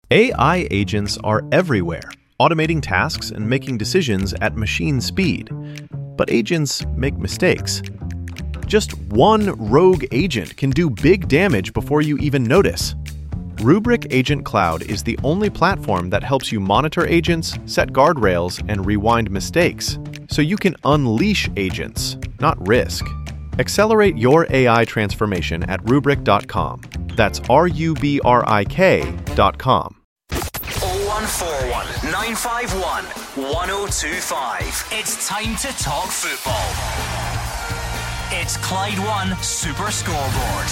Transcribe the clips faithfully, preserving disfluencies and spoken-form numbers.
A I agents are everywhere, automating tasks and making decisions at machine speed. But agents make mistakes. Just one rogue agent can do big damage before you even notice. Rubrik Agent Cloud is the only platform that helps you monitor agents, set guardrails, and rewind mistakes, so you can unleash agents, not risk. Accelerate your A I transformation at rubrik dot com. That's R U B R I K dot com. oh one four one, nine five one, one oh two five. It's time to talk football. It's Clyde One Super Scoreboard.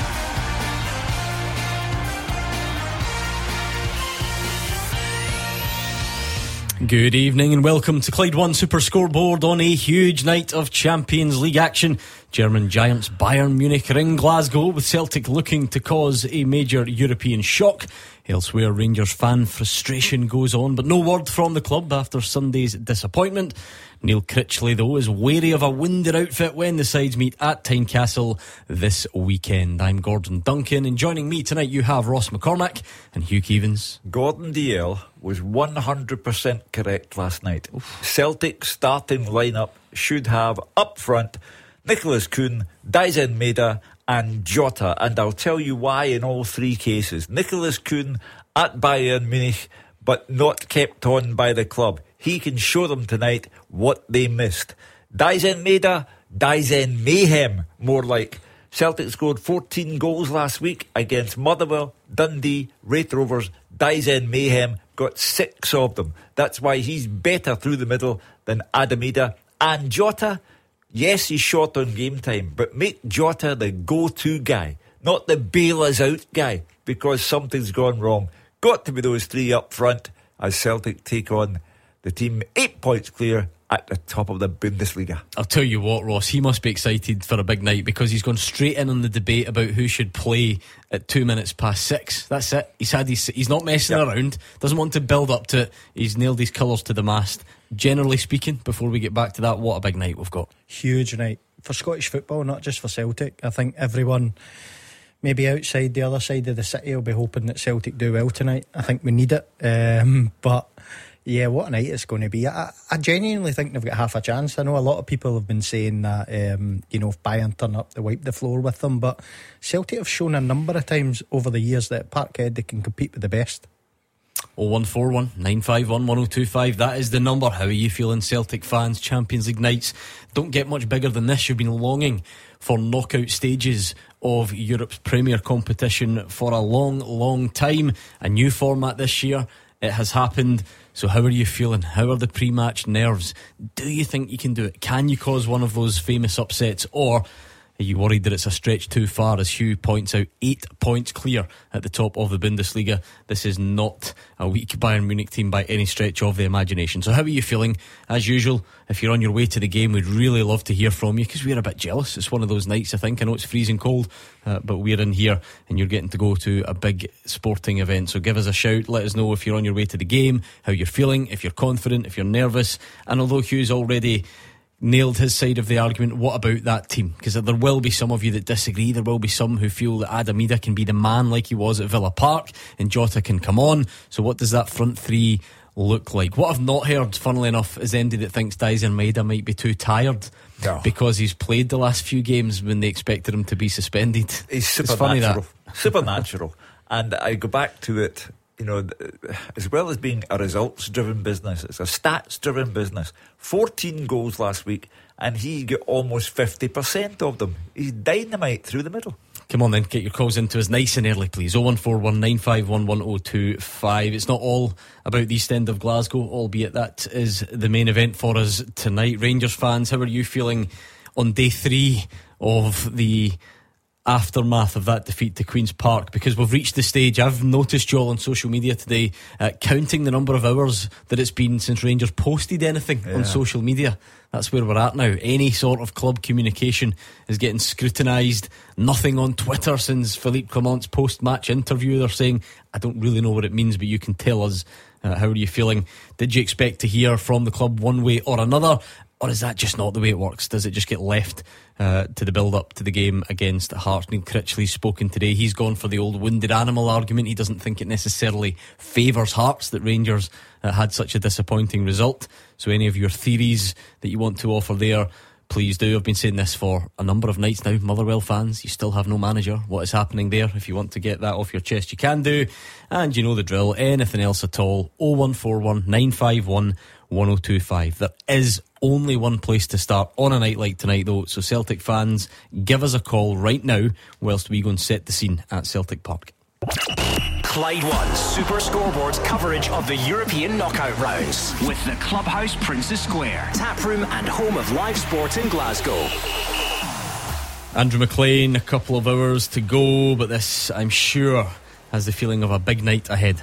Good evening and welcome to Clyde One Super Scoreboard on a huge night of Champions League action. German giants Bayern Munich are in Glasgow, with Celtic looking to cause a major European shock. Elsewhere, Rangers fan frustration goes on, but no word from the club after Sunday's disappointment. Neil Critchley, though, is wary of a windy outfit when the sides meet at Tynecastle this weekend. I'm Gordon Duncan, and joining me tonight you have Ross McCormack and Hugh Keevins. Gordon D L was one hundred percent correct last night. Oof. Celtic's starting lineup should have up front Nicholas Kuhn, Daizen Maeda and Jota, and I'll tell you why in all three cases. Nicholas Kuhn at Bayern Munich, but not kept on by the club. He can show them tonight what they missed. Daizen Maeda, Daizen Mayhem, more like. Celtic scored fourteen goals last week against Motherwell, Dundee, Wraith Rovers. Daizen Mayhem got six of them. That's why he's better through the middle than Adamida. And Jota, yes, he's short on game time, but make Jota the go-to guy, not the bail us out guy, because something's gone wrong. Got to be those three up front as Celtic take on the team eight points clear at the top of the Bundesliga. I'll tell you what, Ross, he must be excited for a big night, because he's gone straight in on the debate about who should play at two minutes past six. That's it. He's had his, he's not messing yep. around, doesn't want to build up to it. He's nailed his colours to the mast. Generally speaking, before we get back to that, what a big night we've got. Huge night for Scottish football, not just for Celtic. I think everyone maybe outside the other side of the city will be hoping that Celtic do well tonight. I think we need it, um, but yeah, what a night it's going to be. I, I genuinely think they've got half a chance. I know a lot of people have been saying that um, you know, if Bayern turn up, they wipe the floor with them, but Celtic have shown a number of times over the years that at Parkhead they can compete with the best. oh one four one, nine five one, one oh two five. That is the number. How are you feeling, Celtic fans? Champions League nights don't get much bigger than this. You've been longing for knockout stages of Europe's premier competition for a long, long time. A new format this year. It has happened. So how are you feeling? How are the pre-match nerves? Do you think you can do it? Can you cause one of those famous upsets? Or are you worried that it's a stretch too far? As Hugh points out, eight points clear at the top of the Bundesliga. This is not a weak Bayern Munich team by any stretch of the imagination. So how are you feeling? As usual, if you're on your way to the game, we'd really love to hear from you, because we're a bit jealous. It's one of those nights, I think. I know it's freezing cold, uh, but we're in here and you're getting to go to a big sporting event. So give us a shout. Let us know if you're on your way to the game, how you're feeling, if you're confident, if you're nervous. And although Hugh's already nailed his side of the argument, what about that team? Because there will be some of you that disagree. There will be some who feel that Adamida can be the man like he was at Villa Park and Jota can come on. So what does that front three look like? What I've not heard, funnily enough, is anybody that thinks Daizen Maeda might be too tired no. because he's played the last few games when they expected him to be suspended. He's supernatural. Supernatural. And I go back to it, you know, as well as being a results-driven business, it's a stats-driven business. fourteen goals last week, and he got almost fifty percent of them. He's dynamite through the middle. Come on then, get your calls into us nice and early, please. oh one four one, nine five one, one oh two five. It's not all about the East End of Glasgow, albeit that is the main event for us tonight. Rangers fans, how are you feeling on day three of the aftermath of that defeat to Queen's Park? Because we've reached the stage, I've noticed you all on social media today, uh, counting the number of hours that it's been since Rangers posted anything yeah. on social media. That's where we're at now. Any sort of club communication is getting scrutinised. Nothing on Twitter since Philippe Clement's post-match interview. They're saying, I don't really know what it means, but you can tell us. Uh, how are you feeling? Did you expect to hear from the club one way or another? Or is that just not the way it works? Does it just get left uh, to the build-up to the game against Hearts? Neil Critchley's spoken today. He's gone for the old wounded animal argument. He doesn't think it necessarily favours Hearts that Rangers uh, had such a disappointing result. So any of your theories that you want to offer there, please do. I've been saying this for a number of nights now. Motherwell fans, you still have no manager. What is happening there? If you want to get that off your chest, you can do. And you know the drill. Anything else at all, oh one four one, nine five one, one oh two five. There is only one place to start on a night like tonight though, so Celtic fans, give us a call right now whilst we go and set the scene at Celtic Park. Clyde One Super Scoreboard's coverage of the European knockout rounds with the Clubhouse Princess Square, taproom and home of live sport in Glasgow. Andrew McLean, a couple of hours to go, but this, I'm sure, has the feeling of a big night ahead.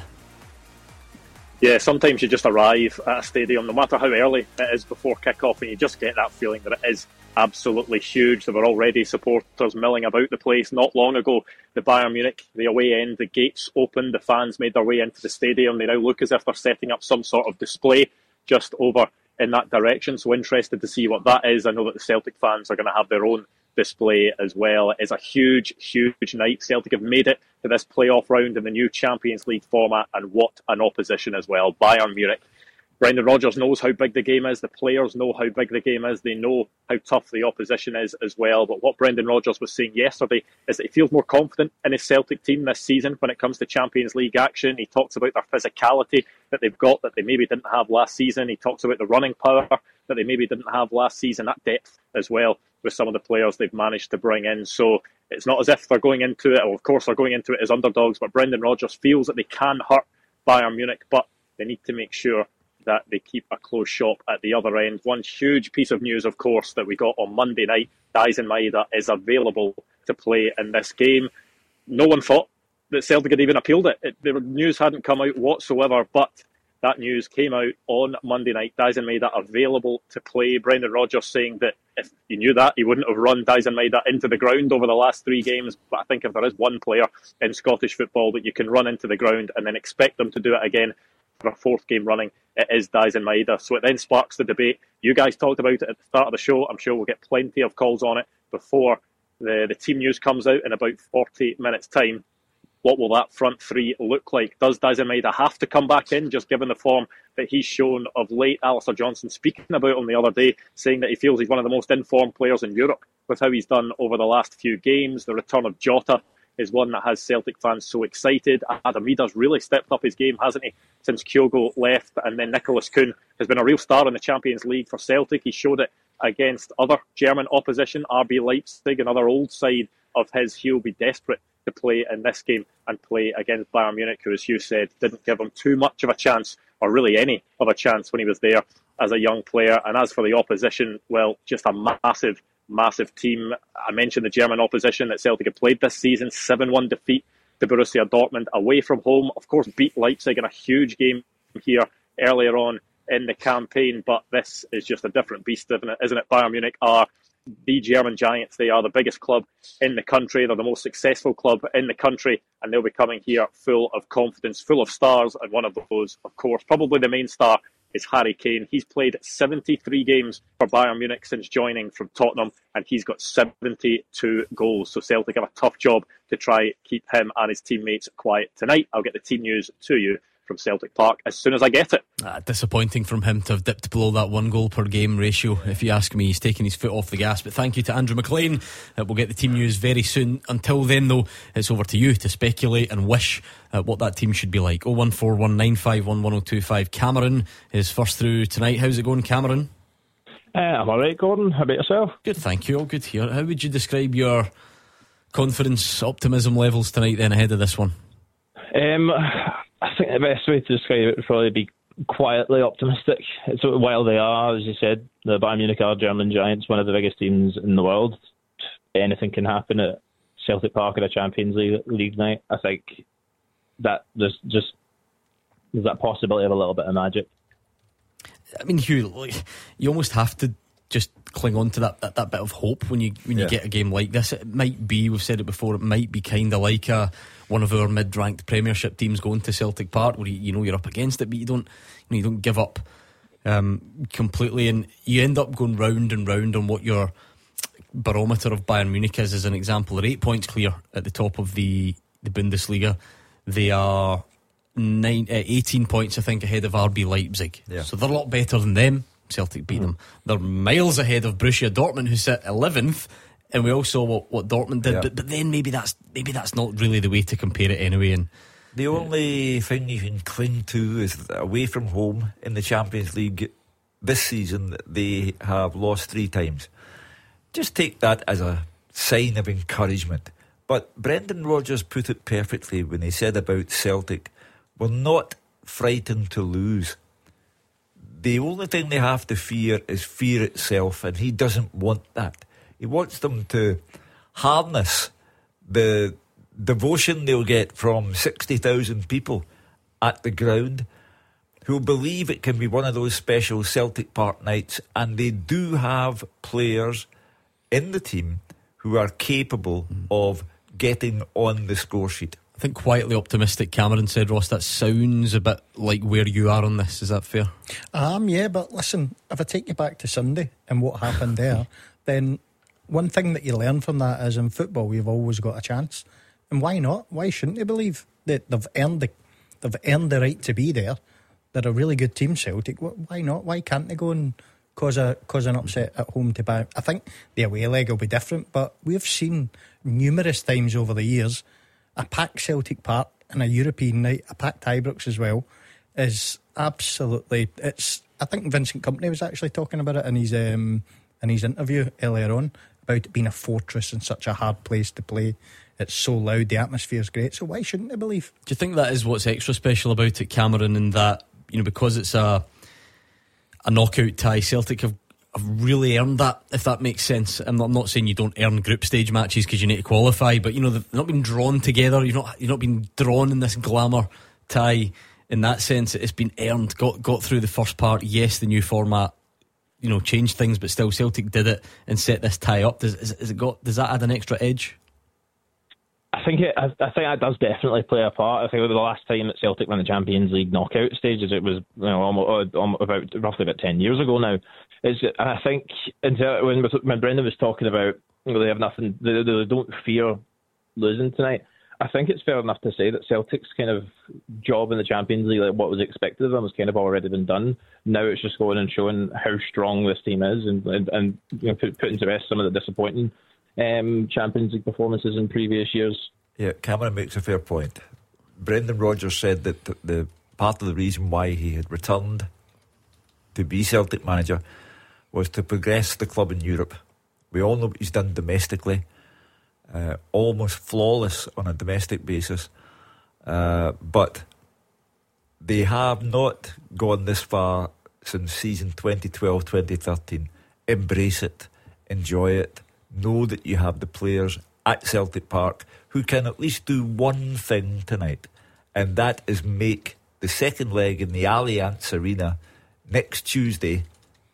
Yeah, sometimes you just arrive at a stadium, no matter how early it is before kick-off, and you just get that feeling that it is absolutely huge. There were already supporters milling about the place not long ago. The Bayern Munich, the away end, the gates opened, the fans made their way into the stadium. They now look as if they're setting up some sort of display just over in that direction. So interested to see what that is. I know that the Celtic fans are going to have their own display as well. It is a huge, huge night. Celtic have made it to this playoff round in the new Champions League format, and what an opposition as well. Bayern Munich. Brendan Rodgers knows how big the game is. The players know how big the game is. They know how tough the opposition is as well. But what Brendan Rodgers was saying yesterday is that he feels more confident in his Celtic team this season when it comes to Champions League action. He talks about their physicality that they've got that they maybe didn't have last season. He talks about the running power that they maybe didn't have last season, that depth as well with some of the players they've managed to bring in. So it's not as if they're going into it, well, of course they're going into it as underdogs, but Brendan Rodgers feels that they can hurt Bayern Munich, but they need to make sure that they keep a close shop at the other end. One huge piece of news, of course, that we got on Monday night, Daizen Maeda is available to play in this game. No one thought that Celtic had even appealed it. it. The news hadn't come out whatsoever, but that news came out on Monday night. Daizen Maeda available to play. Brendan Rodgers saying that if he knew that, he wouldn't have run Daizen Maeda into the ground over the last three games. But I think if there is one player in Scottish football that you can run into the ground and then expect them to do it again for a fourth game running, it is Daizen Maeda. So it then sparks the debate. You guys talked about it at the start of the show. I'm sure we'll get plenty of calls on it before the, the team news comes out in about forty minutes' time. What will that front three look like? Does Daizen Maeda have to come back in, just given the form that he's shown of late? Alistair Johnson speaking about him the other day, saying that he feels he's one of the most informed players in Europe with how he's done over the last few games. The return of Jota is one that has Celtic fans so excited. Adam Ida's really stepped up his game, hasn't he, since Kyogo left? And then Nicholas Kuhn has been a real star in the Champions League for Celtic. He showed it against other German opposition, R B Leipzig, another old side of his. He'll be desperate to play in this game and play against Bayern Munich, who, as Hugh said, didn't give him too much of a chance, or really any of a chance when he was there as a young player. And as for the opposition, well, just a massive massive team. I mentioned the German opposition that Celtic have played this season. seven one defeat to Borussia Dortmund away from home. Of course, beat Leipzig in a huge game here earlier on in the campaign, but this is just a different beast, isn't it? Isn't it? Bayern Munich are the German giants. They are the biggest club in the country. They're the most successful club in the country, and they'll be coming here full of confidence, full of stars, and one of those, of course, probably the main star, is Harry Kane. He's played seventy-three games for Bayern Munich since joining from Tottenham, and he's got seventy-two goals. So Celtic have a tough job to try keep him and his teammates quiet tonight. I'll get the team news to you from Celtic Park as soon as I get it. Ah, disappointing from him to have dipped below that one goal per game ratio. If you ask me, he's taking his foot off the gas. But thank you to Andrew McLean. Uh, we'll get the team news very soon. Until then though, it's over to you to speculate and wish uh, what that team should be like. oh one four one, nine five one, one oh two five. Cameron is first through tonight. How's it going, Cameron? Uh, I'm alright, Gordon. How about yourself? Good, thank you. All good here. How would you describe your confidence, optimism levels tonight then ahead of this one? Um, I think the best way to describe it would probably be quietly optimistic. So while they are, as you said, the Bayern Munich are German giants, one of the biggest teams in the world. Anything can happen at Celtic Park at a Champions League, League night. I think that there's just there's that possibility of a little bit of magic. I mean, Hugh, like, you almost have to just cling on to that, that, that bit of hope when you when you Yeah. get a game like this. It might be, we've said it before, it might be kind of like a one of our mid-ranked Premiership teams going to Celtic Park, where you, you know you're up against it, but you don't you know you don't give up um, completely, and you end up going round and round on what your barometer of Bayern Munich is. As an example, they're eight points clear at the top of the, the Bundesliga. They are nine, uh, eighteen points, I think, ahead of R B Leipzig. Yeah. So they're a lot better than them. Celtic beat mm. them. They're miles ahead of Borussia Dortmund, who sit eleventh, and we all saw what, what Dortmund did. Yeah. But but then maybe that's maybe that's not really the way to compare it anyway. And the only thing you can cling to is that away from home in the Champions League this season, they have lost three times. Just take that as a sign of encouragement. But Brendan Rodgers put it perfectly when he said about Celtic, we're not frightened to lose. The only thing they have to fear is fear itself, and he doesn't want that. He wants them to harness the devotion they'll get from sixty thousand people at the ground who believe it can be one of those special Celtic Park nights, and they do have players in the team who are capable mm. of getting on the score sheet. I think quietly optimistic, Cameron said, Ross, that sounds a bit like where you are on this. Is that fair? Um, yeah, but listen, if I take you back to Sunday and what happened there, then one thing that you learn from that is in football we've always got a chance. And why not? Why shouldn't you believe that they've earned the, they've earned the right to be there? They're a really good team, Celtic. Why not? Why can't they go and cause a cause an upset at home to Bayern? I think the away leg will be different, but we've seen numerous times over the years a packed Celtic Park and a European night, a packed Ibrox as well, is absolutely. It's. I think Vincent Kompany was actually talking about it in his um, in his interview earlier on about it being a fortress and such a hard place to play. It's so loud, the atmosphere's great. So why shouldn't they believe? Do you think that is what's extra special about it, Cameron, in that, you know, because it's a a knockout tie, Celtic have, have really earned that, if that makes sense. I'm not, I'm not saying you don't earn group stage matches because you need to qualify, but you know, they've not been drawn together. You've not you've not been drawn in this glamour tie. In that sense, it's been earned. Got got through the first part. Yes, the new format, you know, changed things, but still Celtic did it and set this tie up. Does is, is it got? Does that add an extra edge? I think it. I, I think that does definitely play a part. I think the last time that Celtic won the Champions League knockout stages, it was, you know, almost, almost about roughly about ten years ago now. Is and I think until when when Brendan was talking about, you know, they have nothing, they, they don't fear losing tonight. I think it's fair enough to say that Celtic's kind of job in the Champions League, like what was expected of them, has kind of already been done. Now it's just going and showing how strong this team is, and and, and you know, put, putting to rest some of the disappointing Um, Champions League performances in previous years. Yeah, Cameron makes a fair point. Brendan Rodgers said that the, the part of the reason why he had returned to be Celtic manager was to progress the club in Europe. We all know what he's done domestically, uh, almost flawless on a domestic basis, uh, but they have not gone this far since season twenty twelve twenty thirteen. Embrace it, enjoy it. Know that you have the players at Celtic Park who can at least do one thing tonight, and that is make the second leg in the Allianz Arena next Tuesday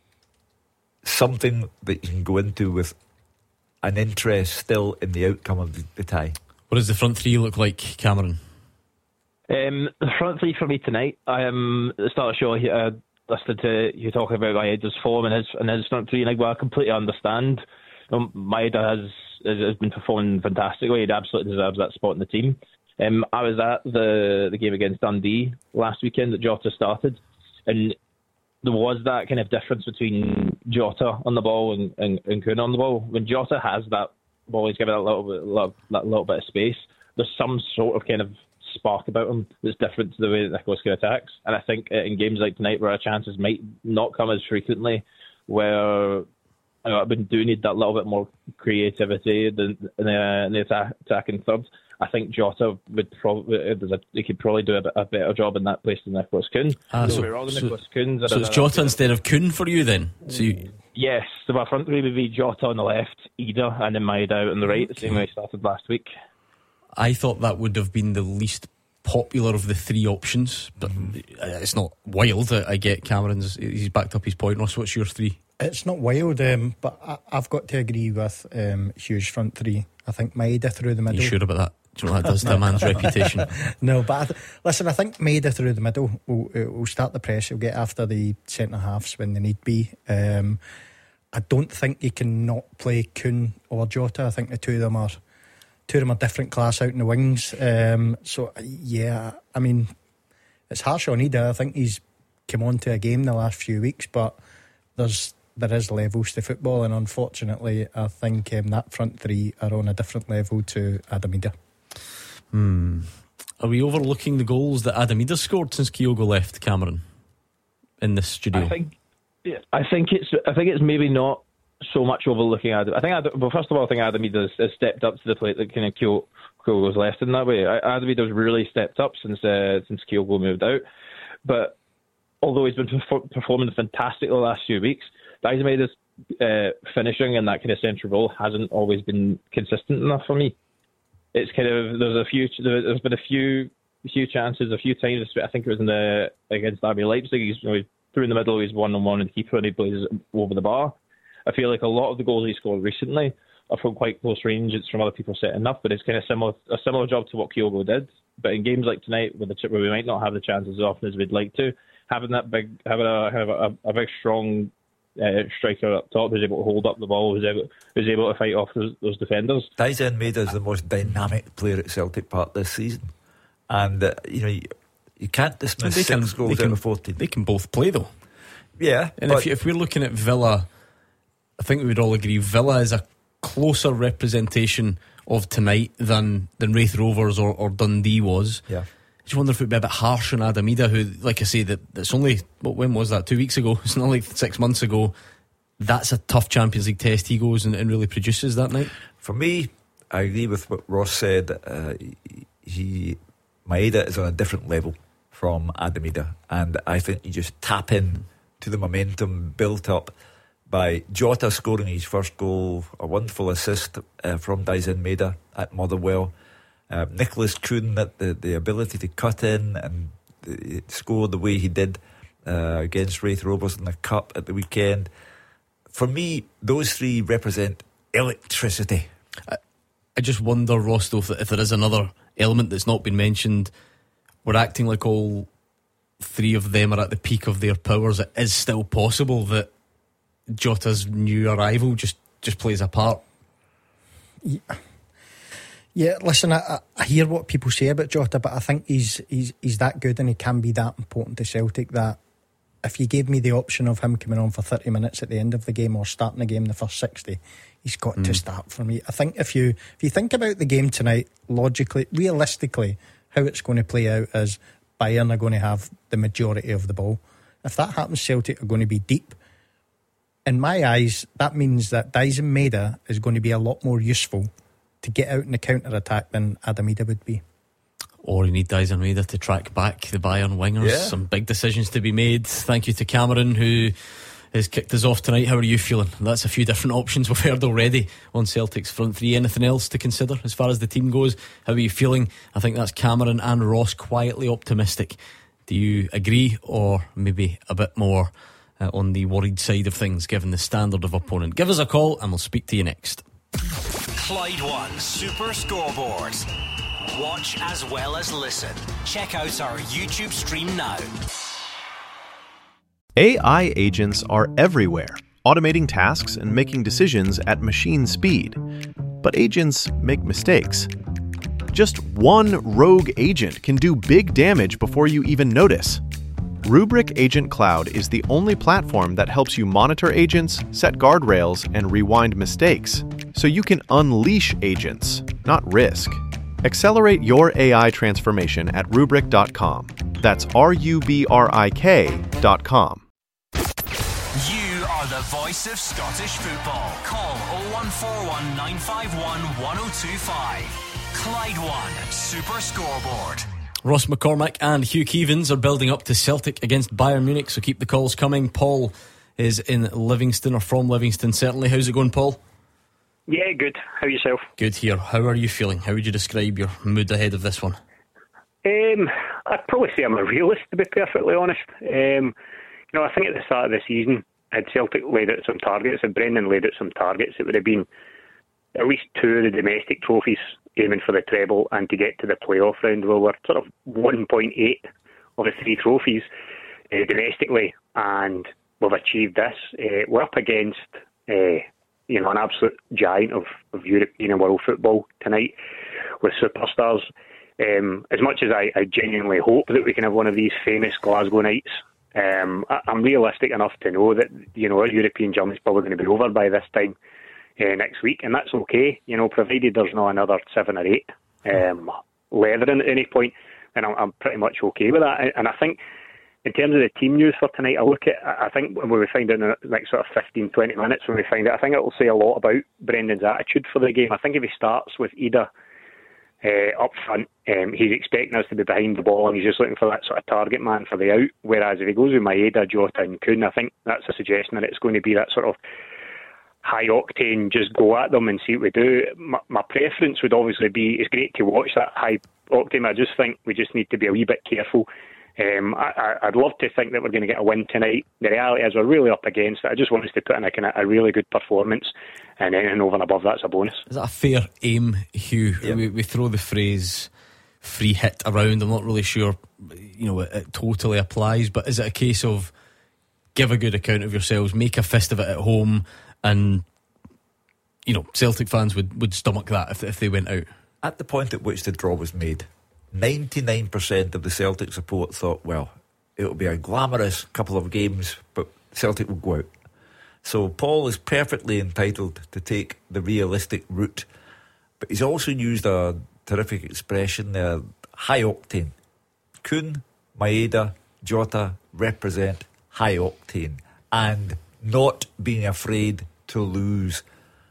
something that you can go into with an interest still in the outcome of the, the tie. What does the front three look like, Cameron? Um, the front three for me tonight, I am um, at the start of the show here, uh, listening to you talking about Maeda's form and his, and his front three, and I, well, I completely understand. Um, Maeda has, has been performing fantastically. He absolutely deserves that spot in the team. Um, I was at the, the game against Dundee last weekend that Jota started, and there was that kind of difference between Jota on the ball and, and, and Kuhn on the ball. When Jota has that ball, he's given a little bit, little, that little bit of space. There's some sort of kind of spark about him that's different to the way that Nicholas Kuhn attacks. And I think in games like tonight, where our chances might not come as frequently, where you know, I do need that little bit more creativity in the, in the attack, attacking third. I think Jota would probably he could probably do a, a better job in that place than Nicholas Kuhn. Ah, so, wrong, so, Nicholas Kuhn's so it's Jota instead of Kuhn for you then? So you... Yes, so my front three would be Jota on the left, Ida, and then Maeda out on the right, the same way I started last week. I thought that would have been the least popular of the three options, but mm-hmm. it's not wild. I, I get Cameron's, he's backed up his point. Ross, what's your three? It's not wild, um, but I, I've got to agree with um, Hugh's front three. I think Maeda through the middle. Are you sure about that? Do you know what that does to a man's reputation? No, but I th- listen, I think Maida through the middle will, will start the press. He'll get after the centre halves when they need be. Um, I don't think you can not play Kuhn or Jota. I think the two of them are two of them are different class out in the wings. Um, so yeah, I mean, it's harsh on Ida. I think he's come on to a game the last few weeks, but there's there is levels to football, and unfortunately, I think um, that front three are on a different level to Adam Ida. Hmm. Are we overlooking the goals that Adam Ida scored since Kyogo left, Cameron, in this studio? I think, yeah, I think it's, I think it's maybe not so much overlooking Adam. I think, Adam, well, first of all, I think Adam Ida has, has stepped up to the plate that kind of Kyogo, Kyogo's left in that way. Adam Ida's really stepped up since uh, since Kyogo moved out. But although he's been perfor- performing fantastic the last few weeks, Daizen Maida's uh, finishing in that kind of central role hasn't always been consistent enough for me. It's kind of there's a few there's been a few few chances a few times. I think it was in the against R B Leipzig. He's, you know, through in the middle. He's one on one with the keeper and he plays over the bar. I feel like a lot of the goals he scored recently are from quite close range. It's from other people setting up, but it's kind of similar a similar job to what Kyogo did. But in games like tonight, where, the, where we might not have the chances as often as we'd like to, having that big having a have a, a big strong Uh, striker up top who's able to hold up the ball, who's able, who's able to fight off those, those defenders. Daizen Maida is the most dynamic player at Celtic Park this season, and uh, you know you, you can't dismiss they six can, goals they out can, of fourteen. They can both play though. Yeah, and if, you, if we're looking at Villa, I think we would all agree Villa is a closer representation of tonight than than Raith Rovers or, or Dundee was. Yeah. I just wonder if it would be a bit harsh on Adam Ida, who, like I say, that it's only what, when was that? Two weeks ago. It's not like six months ago. That's a tough Champions League test. He goes and, and really produces that night. For me, I agree with what Ross said. Uh, he, Maeda is on a different level from Adam Ida, and I think you just tap in to the momentum built up by Jota scoring his first goal, a wonderful assist uh, from Daizen Maida at Motherwell. Uh, Nicholas Kuhn, that the, the ability to cut in and uh, score the way he did uh, against Raith Rovers in the Cup at the weekend. For me, those three represent electricity. I, I just wonder, Ross, though, if, if there is another element that's not been mentioned. We're acting like all three of them are at the peak of their powers. It is still possible that Jota's new arrival just, just plays a part. Yeah. Yeah, listen, I, I hear what people say about Jota, but I think he's he's he's that good and he can be that important to Celtic that if you gave me the option of him coming on for thirty minutes at the end of the game or starting the game the first sixty, he's got mm. to start for me. I think if you if you think about the game tonight, logically, realistically, how it's going to play out is Bayern are going to have the majority of the ball. If that happens, Celtic are going to be deep. In my eyes, that means that Daizen Maida is going to be a lot more useful to get out in the counter-attack than Adam Ida would be. Or you need Daizen Maida to track back the Bayern wingers. Yeah. Some big decisions to be made. Thank you to Cameron, who has kicked us off tonight. How are you feeling? That's a few different options we've heard already on Celtic's front three. Anything else to consider as far as the team goes? How are you feeling? I think that's Cameron and Ross quietly optimistic. Do you agree, or maybe a bit more uh, on the worried side of things given the standard of opponent? Give us a call and we'll speak to you next. Clyde One Super Scoreboard. Watch as well as listen. Check out our YouTube stream now. A I agents are everywhere, automating tasks and making decisions at machine speed. But agents make mistakes. Just one rogue agent can do big damage before you even notice. Rubrik Agent Cloud is the only platform that helps you monitor agents, set guardrails, and rewind mistakes, so you can unleash agents, not risk. Accelerate your A I transformation at rubrik dot com. That's R U B R I K dot com. You are the voice of Scottish football. Call oh one four one, nine five one, one oh two five. Clyde One Super Scoreboard. Ross McCormack and Hugh Keevins are building up to Celtic against Bayern Munich, so keep the calls coming. Paul is in Livingston, or from Livingston certainly. How's it going, Paul? Yeah, good. How yourself? Good here. How are you feeling? How would you describe your mood ahead of this one? Um, I'd probably say I'm a realist, to be perfectly honest. Um, you know, I think at the start of the season, had Celtic laid out some targets, had Brendan laid out some targets, it would have been at least two of the domestic trophies aiming for the treble and to get to the playoff round. Well, we're sort of one point eight of the three trophies uh, domestically, and we've achieved this. Uh, we're up against uh, you know, an absolute giant of, of European and world football tonight with superstars. Um, as much as I, I genuinely hope that we can have one of these famous Glasgow nights, um, I, I'm realistic enough to know that, you know, our European journey is probably going to be over by this time uh, next week, and that's okay, you know, provided there's not another seven or eight um, leathering at any point, and I'm, I'm pretty much okay with that. And I think in terms of the team news for tonight, I look at, I think when we find out in the next sort of fifteen, twenty minutes, when we find it, I think it will say a lot about Brendan's attitude for the game. I think if he starts with Ida uh, up front, um, he's expecting us to be behind the ball and he's just looking for that sort of target man for the out. Whereas if he goes with Maeda, Jota and Kuhn, I think that's a suggestion that it's going to be that sort of high octane, just go at them and see what we do. My, my preference would obviously be, it's great to watch that high octane, I just think we just need to be a wee bit careful. Um, I, I'd love to think that we're going to get a win tonight. The reality is we're really up against it. I just want us to put in a, kind of, a really good performance, and anything over and above that's a bonus. Is that a fair aim, Hugh? Yep. We, we throw the phrase free hit around. I'm not really sure, you know, it, it totally applies, but is it a case of give a good account of yourselves, make a fist of it at home, and, you know, Celtic fans would, would stomach that if, if they went out? At the point at which the draw was made, ninety-nine percent of the Celtic support thought, well, it'll be a glamorous couple of games, but Celtic will go out. So Paul is perfectly entitled to take the realistic route, but he's also used a terrific expression there, high octane. Kuhn, Maeda, Jota represent high octane and not being afraid to lose.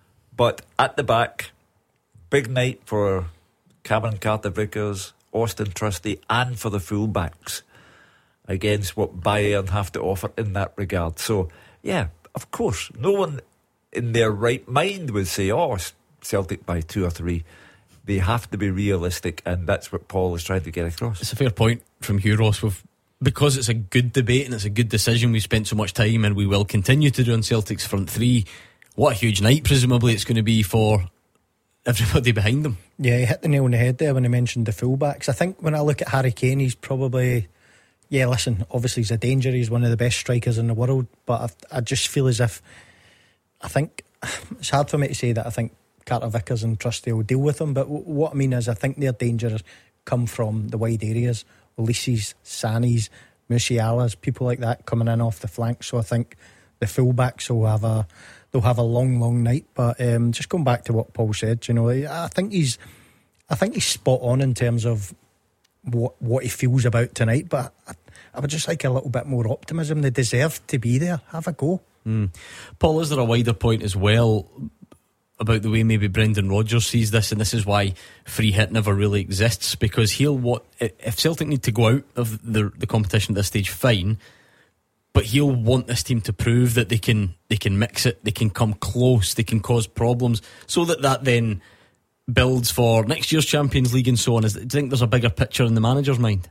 But at the back, big night for Cameron Carter-Vickers, Austin Trusty, and for the fullbacks against what Bayern have to offer in that regard. So, yeah, of course, no one in their right mind would say, oh, Celtic by two or three. They have to be realistic, and that's what Paul is trying to get across. It's a fair point from Hugh Ross. We've, because it's a good debate and it's a good decision, we spent so much time, and we will continue to do on Celtic's front three. What a huge night, presumably, it's going to be for everybody behind them. Yeah, he hit the nail on the head there when he mentioned the fullbacks. I think when I look at Harry Kane, he's probably, yeah, listen, obviously he's a danger, he's one of the best strikers in the world, but I, I just feel as if, I think, it's hard for me to say that I think Carter-Vickers and Trusty will deal with him, but w- what I mean is I think their dangers come from the wide areas, Olises, Sanis, Musiala's, people like that coming in off the flank. So I think the fullbacks will have a they'll have a long, long night. But um, just going back to what Paul said, you know, I think he's, I think he's spot on in terms of what what he feels about tonight. But I, I would just like a little bit more optimism. They deserve to be there. Have a go. Mm. Paul, is there a wider point as well about the way maybe Brendan Rodgers sees this, and this is why free hit never really exists? Because he'll what if Celtic need to go out of the the competition at this stage, fine. But he'll want this team to prove that they can they can mix it, they can come close, they can cause problems, so that that then builds for next year's Champions League and so on. Is, do you think there's a bigger picture in the manager's mind?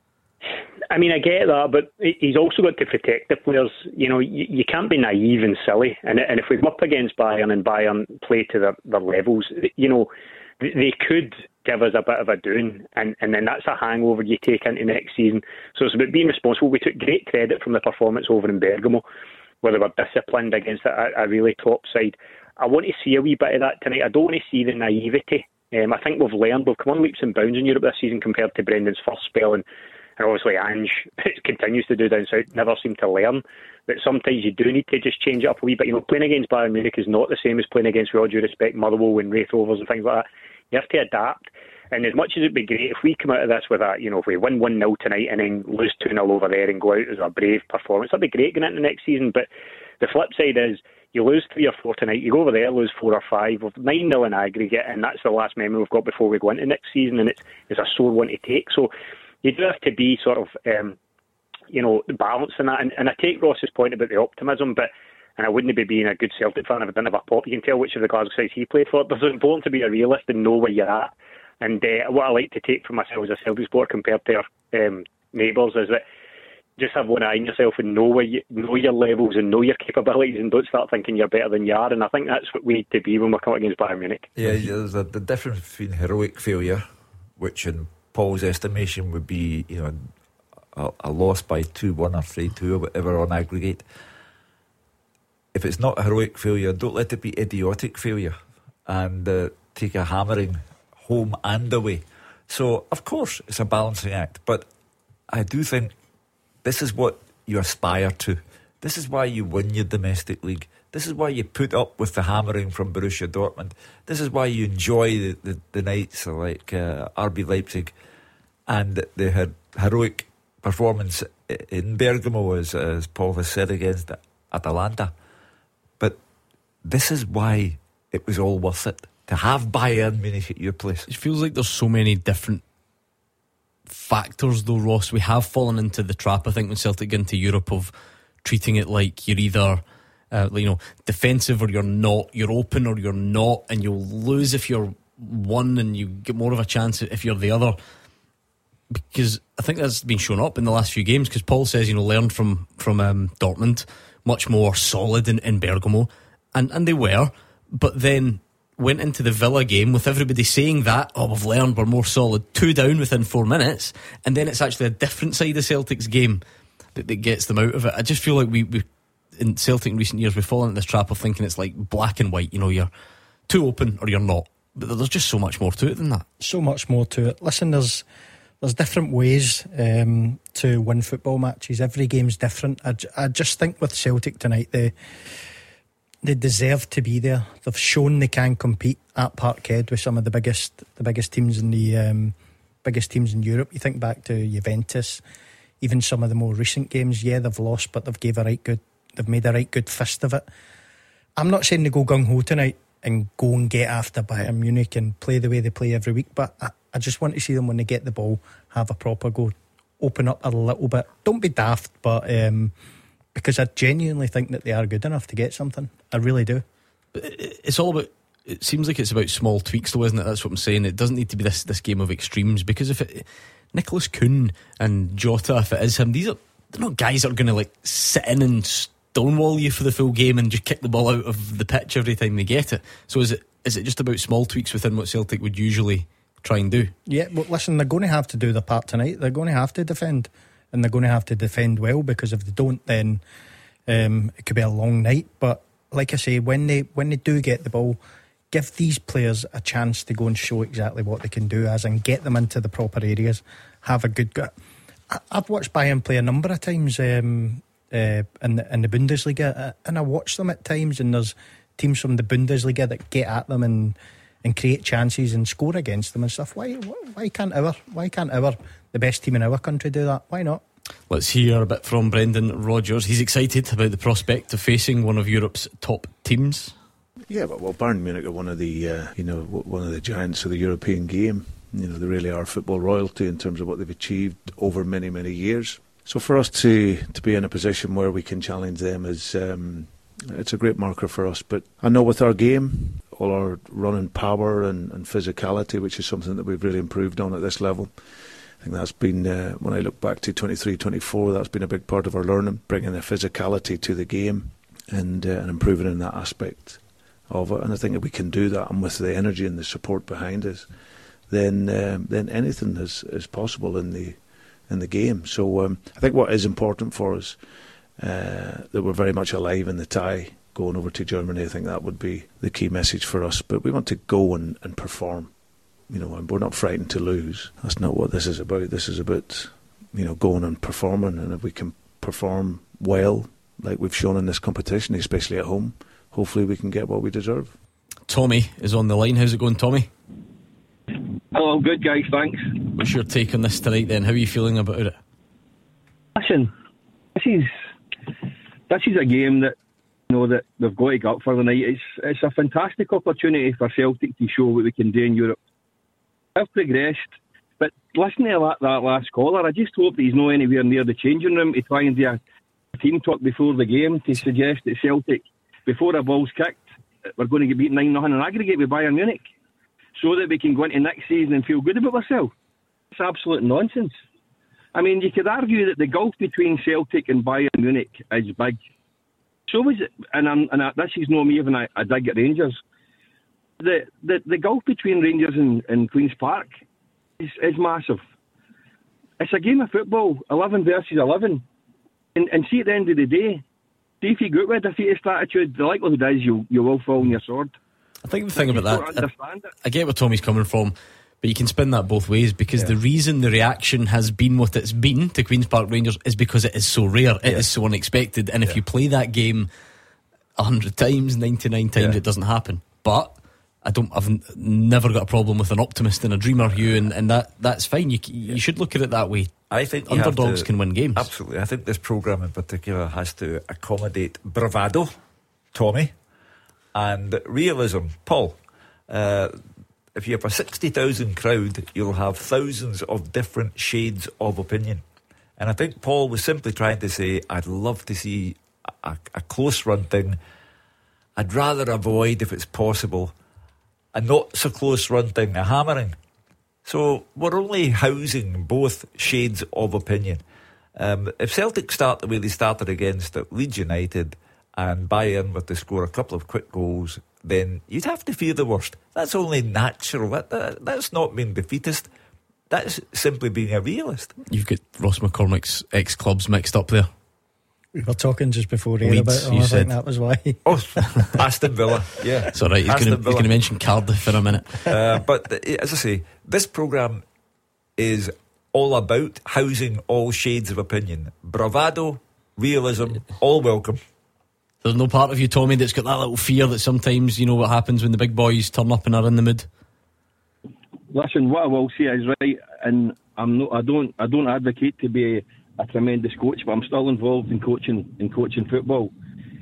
I mean, I get that, but he's also got to protect the players. You know, you, you can't be naive and silly. And, and if we come up against Bayern and Bayern play to their, their levels, you know, they could give us a bit of a doing, and, and then that's a hangover you take into next season. So it's about being responsible. We took great credit from the performance over in Bergamo, where they were disciplined against a, a really top side. I want to see a wee bit of that tonight. I don't want to see the naivety. Um, I think we've learned, we've come on leaps and bounds in Europe this season compared to Brendan's first spell, and, and obviously Ange continues to do down south, never seem to learn. But sometimes you do need to just change it up a wee bit. You know, playing against Bayern Munich is not the same as playing against, with all due respect, Motherwell and Wraith Rovers and things like that. You have to adapt. And as much as it'd be great if we come out of this with a, you know, if we win one nil tonight and then lose two nil over there and go out as a brave performance, that'd be great going into the next season. But the flip side is, you lose three or four tonight, you go over there, lose four or five, with nine nil in aggregate, and that's the last memory we've got before we go into next season, and it's it's a sore one to take. So you do have to be sort of, um, you know, balanced in that. And, and I take Ross's point about the optimism, but and I wouldn't be being a good Celtic fan if I didn't have a pop. You can tell which of the Glasgow sides he played for. It's important to be a realist and know where you're at. And uh, what I like to take from myself as a Celtic supporter compared to our um, neighbours is that just have one eye on yourself and know where you, know your levels and know your capabilities, and don't start thinking you're better than you are. And I think that's what we need to be when we're coming against Bayern Munich. Yeah, there's a, the difference between heroic failure, which in Paul's estimation would be, you know, a, a loss by two one or three two or whatever on aggregate. If it's not a heroic failure, don't let it be idiotic failure, and uh, take a hammering home and away. So, of course, it's a balancing act, but I do think this is what you aspire to. This is why you win your domestic league. This is why you put up with the hammering from Borussia Dortmund. This is why you enjoy the, the, the nights like uh, R B Leipzig and the her- heroic performance in Bergamo, as, as Paul has said, against Atalanta. But this is why it was all worth it, to have Bayern Munich at your place. It feels like there's so many different factors though, Ross. We have fallen into the trap, I think, when Celtic get into Europe, of treating it like you're either uh, you know, defensive or you're not, you're open or you're not, and you'll lose if you're one and you get more of a chance if you're the other, because I think that's been shown up in the last few games, because Paul says, you know, learned from from um, Dortmund, much more solid in, in Bergamo, and, and they were, but then went into the Villa game with everybody saying that, oh, we've learned, we're more solid, two down within four minutes, and then it's actually a different side of Celtic's game that, that gets them out of it. I just feel like we, we in Celtic in recent years, we've fallen into this trap of thinking it's like black and white, you know, you're too open or you're not, but there's just so much more to it than that. So much more to it. Listen, there's there's different ways um, to win football matches. Every game's different. I, I just think with Celtic tonight, they They deserve to be there. They've shown they can compete at Parkhead with some of the biggest, the biggest teams in the um, biggest teams in Europe. You think back to Juventus, even some of the more recent games. Yeah, they've lost, but they've gave a right good. They've made a right good fist of it. I'm not saying they go gung ho tonight and go and get after Bayern Munich and play the way they play every week, but I, I just want to see them when they get the ball have a proper go, open up a little bit. Don't be daft, but. Um, Because I genuinely think that they are good enough to get something. I really do. But it's all about, it seems like it's about small tweaks though, isn't it? That's what I'm saying. It doesn't need to be this, this game of extremes, because if it, Nicholas Kuhn and Jota, if it is him, these are, they're not guys that are going to like sit in and stonewall you for the full game and just kick the ball out of the pitch every time they get it. So is it is it just about small tweaks within what Celtic would usually try and do? Yeah, well, listen, they're going to have to do their part tonight. They're going to have to defend. And they're going to have to defend well, because if they don't, then um, it could be a long night. But like I say, when they when they do get the ball, give these players a chance to go and show exactly what they can do, as and get them into the proper areas. Have a good go. I, I've watched Bayern play a number of times um, uh, in the in the Bundesliga, and I watch them at times, and there's teams from the Bundesliga that get at them and and create chances and score against them and stuff. Why why can't our why can't our the best team in our country do that? Why not? Let's hear a bit from Brendan Rodgers. He's excited about the prospect of facing one of Europe's top teams. Yeah, but well, Bayern Munich are one of the uh, you know one of the giants of the European game. You know, they really are football royalty in terms of what they've achieved over many many years. So for us to to be in a position where we can challenge them is um, it's a great marker for us. But I know with our game, all our running power and, and physicality, which is something that we've really improved on at this level. I think that's been, uh, when I look back to twenty-three twenty-four, that's been a big part of our learning, bringing the physicality to the game and, uh, and improving in that aspect of it. And I think if we can do that, and with the energy and the support behind us, then um, then anything is, is possible in the in the game. So um, I think what is important for us, uh, that we're very much alive in the tie going over to Germany. I think that would be the key message for us. But we want to go and, and perform. You know, and we're not frightened to lose. That's not what this is about. This is about, you know, going and performing. And if we can perform well, like we've shown in this competition, especially at home, hopefully we can get what we deserve. Tommy is on the line. How's it going, Tommy? Hello, good guys, thanks. What's your take on this tonight then? How are you feeling about it? Listen, this is this is a game that, you know, that they've got to go up for the night. It's it's a fantastic opportunity for Celtic to show what we can do in Europe. I've progressed, but listening to that, that last caller, I just hope that he's not anywhere near the changing room to try and do a team talk before the game to suggest that Celtic, before a ball's kicked, we're going to get beaten nine nothing in aggregate with Bayern Munich, so that we can go into next season and feel good about ourselves. It's absolute nonsense. I mean, you could argue that the gulf between Celtic and Bayern Munich is big. So is it, and, I'm, and I, this is no me even I, I dig at Rangers. The, the the gulf between Rangers and, and Queen's Park is, is massive. It's a game of football, eleven versus eleven. And, and see, at the end of the day, see if you go with a defeatist attitude, the likelihood is you, you will fall on your sword. I think the thing about that, I, I get where Tommy's coming from, but you can spin that both ways, because yeah. the reason the reaction has been what it's been to Queen's Park Rangers is because it is so rare, it yeah. is so unexpected, and if yeah. you play that game a hundred times, ninety-nine times, yeah. it doesn't happen. But I don't. I've n- never got a problem with an optimist and a dreamer, Hugh, and, and that that's fine. You you should look at it that way. I think underdogs to, can win games. Absolutely. I think this programme in particular has to accommodate bravado, Tommy, and realism, Paul. Uh, if you have a sixty thousand crowd, you'll have thousands of different shades of opinion. And I think Paul was simply trying to say, I'd love to see a, a close run thing. I'd rather avoid, if it's possible, a not so close run thing, a hammering. So we're only housing both shades of opinion. Um, if Celtic start the way they started against Leeds United and Bayern with to score a couple of quick goals, then you'd have to fear the worst. That's only natural. That, that, that's not being defeatist. That's simply being a realist. You've got Ross McCormick's ex-clubs mixed up there. We were talking just before here about it. I think that was why. Oh, Aston Villa. Yeah. It's all right. He's going to mention Cardiff in a minute. Uh, but as I say, this programme is all about housing all shades of opinion. Bravado, realism, all welcome. There's no part of you, Tommy, that's got that little fear that sometimes, you know, what happens when the big boys turn up and are in the mood? Listen, what I will say is right, and I'm not. I don't. I don't advocate to be a tremendous coach, but I'm still involved in coaching in coaching football.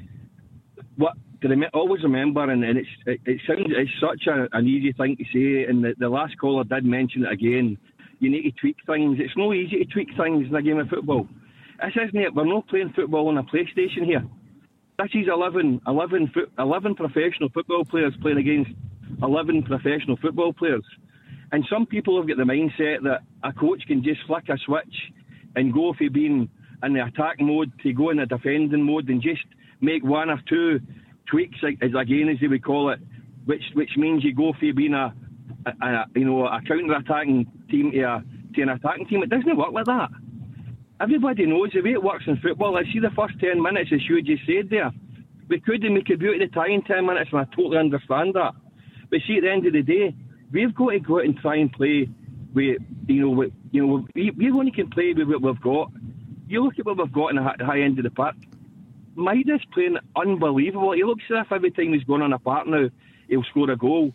What to rem- always remember, and, and it's, it, it sounds it's such a, an easy thing to say, and the, the last caller did mention it again. You need to tweak things. It's no easy to tweak things in a game of football. This isn't it. We're not playing football on a PlayStation here. This is eleven, eleven, foot, eleven professional football players playing against eleven professional football players. And some people have got the mindset that a coach can just flick a switch and go from being in the attack mode to go in the defending mode and just make one or two tweaks, as again as they would call it, which which means you go from being a, a, a you know a counter-attacking team to, a, to an attacking team. It doesn't work like that. Everybody knows the way it works in football. I see the first ten minutes, as you just said there. We could make a beauty of the tie in ten minutes, and I totally understand that. But see, at the end of the day, we've got to go out and try and play with, you know, with, you know, we, we only can play with what we've got. You look at what we've got in the high, high end of the park. Maida's playing unbelievable. He looks as if every time he's going on a park now, he'll score a goal.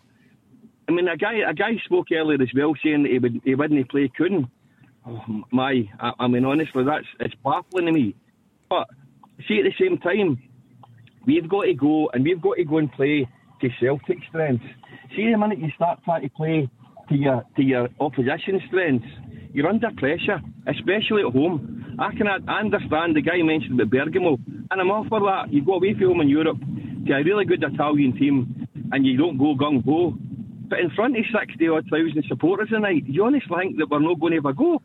I mean, a guy, a guy spoke earlier as well, saying that he would, he wouldn't play Kuhn. Oh my! I, I mean, honestly, that's it's baffling to me. But see, at the same time, we've got to go and we've got to go and play to Celtic strengths. See, the minute you start trying to play to your to your opposition strengths, you're under pressure, especially at home. I can I understand the guy mentioned about Bergamo, and I'm all for that. You go away from home in Europe to a really good Italian team, and you don't go gung ho. But in front of sixty odd thousand supporters tonight, you honestly think that we're not going to have a go?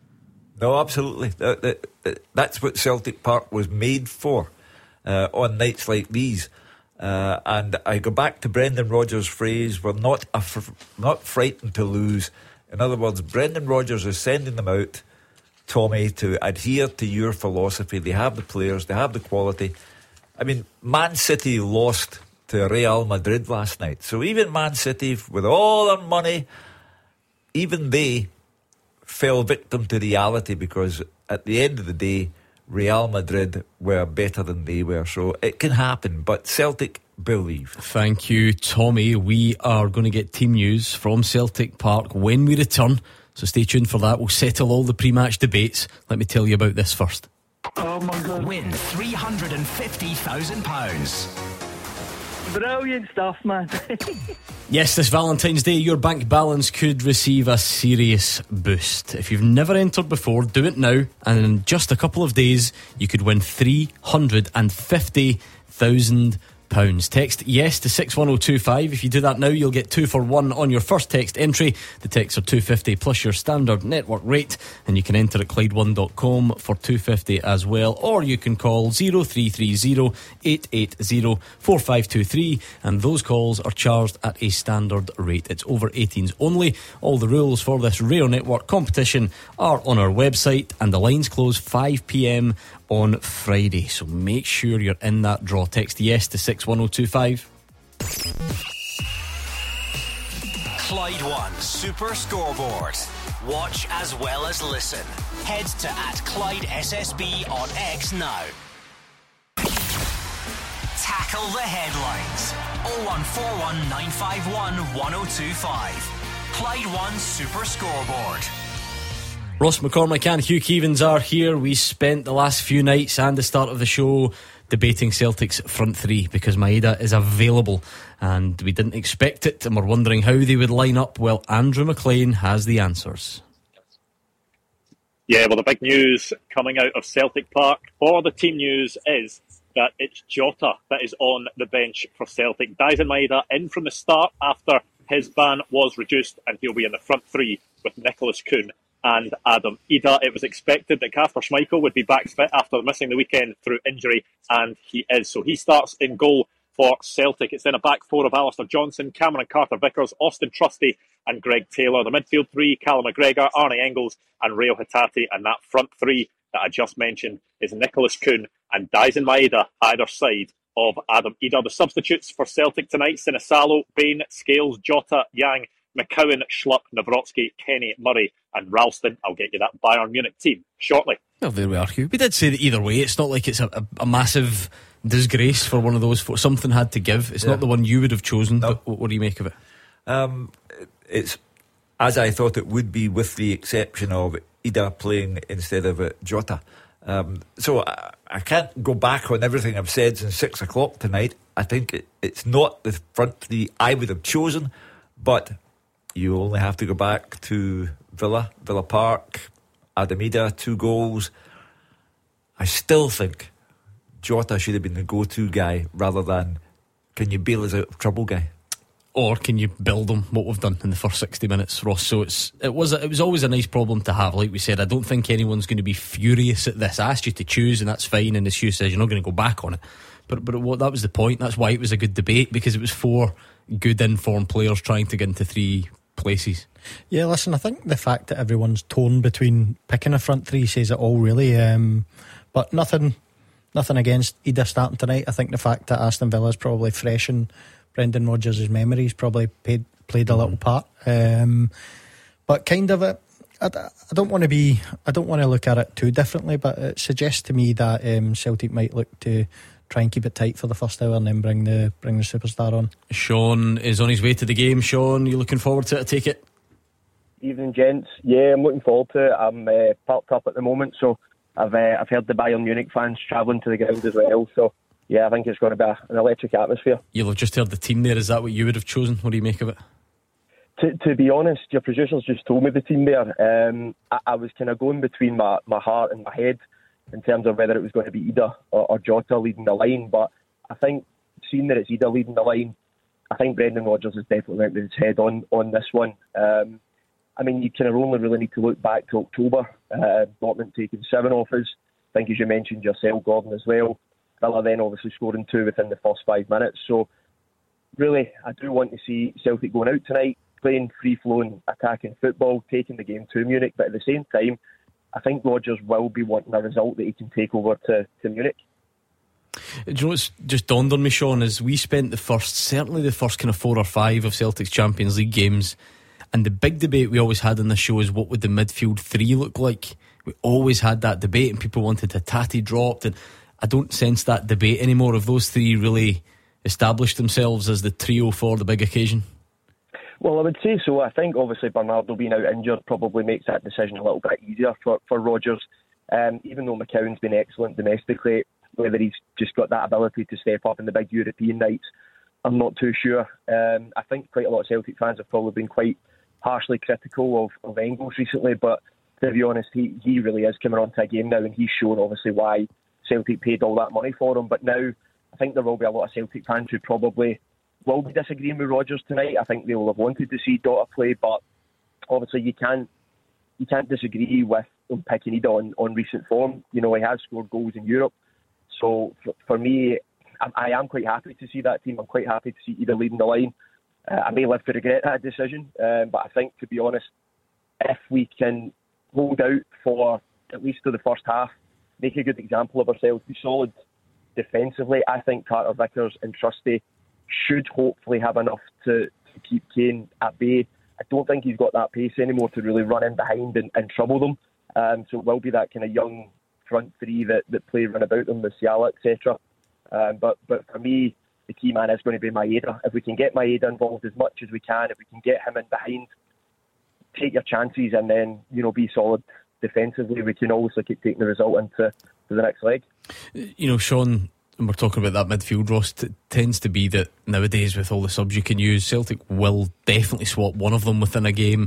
No, absolutely. That, that, that's what Celtic Park was made for uh, on nights like these. Uh, and I go back to Brendan Rodgers' phrase, we're not af- not frightened to lose. In other words, Brendan Rodgers is sending them out, Tommy, to adhere to your philosophy. They have the players, they have the quality. I mean, Man City lost to Real Madrid last night. So even Man City, with all their money, even they fell victim to reality, because at the end of the day, Real Madrid were better than they were. So it can happen, but Celtic believe. Thank you, Tommy. We are going to get team news from Celtic Park when we return, so stay tuned for that. We'll settle all the pre-match debates. Let me tell you about this first. Oh my God. Win three hundred fifty thousand pounds. Brilliant stuff, man. Yes, this Valentine's Day, your bank balance could receive a serious boost. If you've never entered before, do it now, and in just a couple of days, you could win three hundred fifty thousand pounds. Text yes to six one oh two five. If you do that now, you'll get two for one on your first text entry. The texts are two fifty plus your standard network rate, and you can enter at Clyde one dot com for two fifty as well. Or you can call oh three three oh, eight eight oh, four five two three, and those calls are charged at a standard rate. It's over eighteens only. All the rules for this Rail Network competition are on our website, and the lines close five p.m. on Friday, so make sure you're in that draw. Text yes to six one oh two five. Clyde One Super Scoreboard. Watch as well as listen. Head to at Clyde S S B on X now. Tackle the headlines. oh one four one, nine five one, one oh two five. Clyde One Super Scoreboard. Ross McCormick and Hugh Keevins are here. We spent the last few nights and the start of the show debating Celtic's front three because Maeda is available, and we didn't expect it, and we're wondering how they would line up. Well, Andrew McLean has the answers. Yeah, well, the big news coming out of Celtic Park for the team news is that it's Jota that is on the bench for Celtic. Daizen Maeda in from the start after his ban was reduced, and he'll be in the front three with Nicholas Kuhn and Adam Ida. It was expected that Kasper Schmeichel would be back fit after missing the weekend through injury, and he is. So he starts in goal for Celtic. It's then a back four of Alistair Johnson, Cameron Carter-Vickers, Austin Trusty and Greg Taylor. The midfield three, Callum McGregor, Arnie Engels and Reo Hatate. And that front three that I just mentioned is Nicholas Kuhn and Daizen Maeda either side of Adam Ida. The substitutes for Celtic tonight: Sinisalo, Bain, Scales, Jota, Yang, McCowan, Schlupp, Nawrocki, Kenny, Murray and Ralston. I'll get you that Bayern Munich team shortly. Well, there we are, Hugh. We did say that either way, it's not like it's a, a, a massive disgrace for one of those. For, something had to give. It's yeah. not the one you would have chosen. No. But what, what do you make of it? Um, it's as I thought it would be, with the exception of Ida playing instead of uh, Jota. Um, so I, I can't go back on everything I've said since six o'clock tonight. I think it, it's not the front three I would have chosen, but you only have to go back to Villa, Villa Park, Adam Ida, two goals. I still think Jota should have been the go-to guy rather than can you bail us out of trouble guy. Or can you build them, what we've done in the first sixty minutes, Ross? So it's it was a, it was always a nice problem to have. Like we said, I don't think anyone's going to be furious at this. I asked you to choose, and that's fine. And as Hugh says, you're not going to go back on it. But but what that was the point. That's why it was a good debate, because it was four good informed players trying to get into three places. Yeah, listen, I think the fact that everyone's torn between picking a front three says it all, really. Um, but nothing, nothing against Ida starting tonight. I think the fact that Aston Villa's probably fresh in Brendan Rodgers' memories probably paid, played a little part. Um, but kind of, a, I, I don't want to be, I don't want to look at it too differently. But it suggests to me that um, Celtic might look to try and keep it tight for the first hour and then bring the bring the superstar on. Sean is on his way to the game. Sean, you looking forward to it? I take it. Evening, gents. Yeah, I'm looking forward to it. I'm uh, parked up at the moment, so I've uh, I've heard the Bayern Munich fans travelling to the ground as well. So yeah, I think it's going to be a, an electric atmosphere. You'll have just heard the team there. Is that what you would have chosen? What do you make of it? To, to be honest, your producers just told me the team there. Um, I, I was kind of going between my, my heart and my head in terms of whether it was going to be Ida or, or Jota leading the line. But I think, seeing that it's Ida leading the line, I think Brendan Rodgers has definitely went with his head on, on this one. Um, I mean, you kind of only really need to look back to October. Uh, Dortmund taking seven off us. I think, as you mentioned yourself, Gordon, as well. Villa then obviously scoring two within the first five minutes. So, really, I do want to see Celtic going out tonight, playing free-flowing, attacking football, taking the game to Munich. But at the same time, I think Rodgers will be wanting a result that he can take over to, to Munich. Do you know what's just dawned on me, Sean, is we spent the first, certainly the first kind of four or five of Celtic's Champions League games, and the big debate we always had on the show is what would the midfield three look like. We always had that debate, and people wanted Hatate dropped, and I don't sense that debate anymore. Have those three really established themselves as the trio for the big occasion? Well, I would say so. I think obviously Bernardo being out injured probably makes that decision a little bit easier for, for Rodgers. Um, even though McCowan's been excellent domestically, whether he's just got that ability to step up in the big European nights, I'm not too sure. Um, I think quite a lot of Celtic fans have probably been quite harshly critical of, of Engels recently, but to be honest, he, he really is coming on to a game now, and he's shown obviously why Celtic paid all that money for him. But now I think there will be a lot of Celtic fans who probably will be disagreeing with Rodgers tonight. I think they will have wanted to see Jota play, but obviously you can't you can't disagree with him picking Ida on, on recent form. You know, he has scored goals in Europe. So for, for me, I, I am quite happy to see that team. I'm quite happy to see Ida leading the line. Uh, I may live to regret that decision, um, but I think, to be honest, if we can hold out for at least to the first half, make a good example of ourselves, be solid defensively, I think Carter Vickers and Trusty should hopefully have enough to, to keep Kane at bay. I don't think he's got that pace anymore to really run in behind and, and trouble them. Um, so it will be that kind of young front three that, that play run about them, with Musiala, et cetera. Um, but, but for me, the key man is going to be Maeda. If we can get Maeda involved as much as we can, if we can get him in behind, take your chances and then, you know, be solid defensively, we can always look at taking the result into to the next leg. You know, Sean, when we're talking about that midfield, Ross, t- tends to be that nowadays with all the subs you can use, Celtic will definitely swap one of them within a game,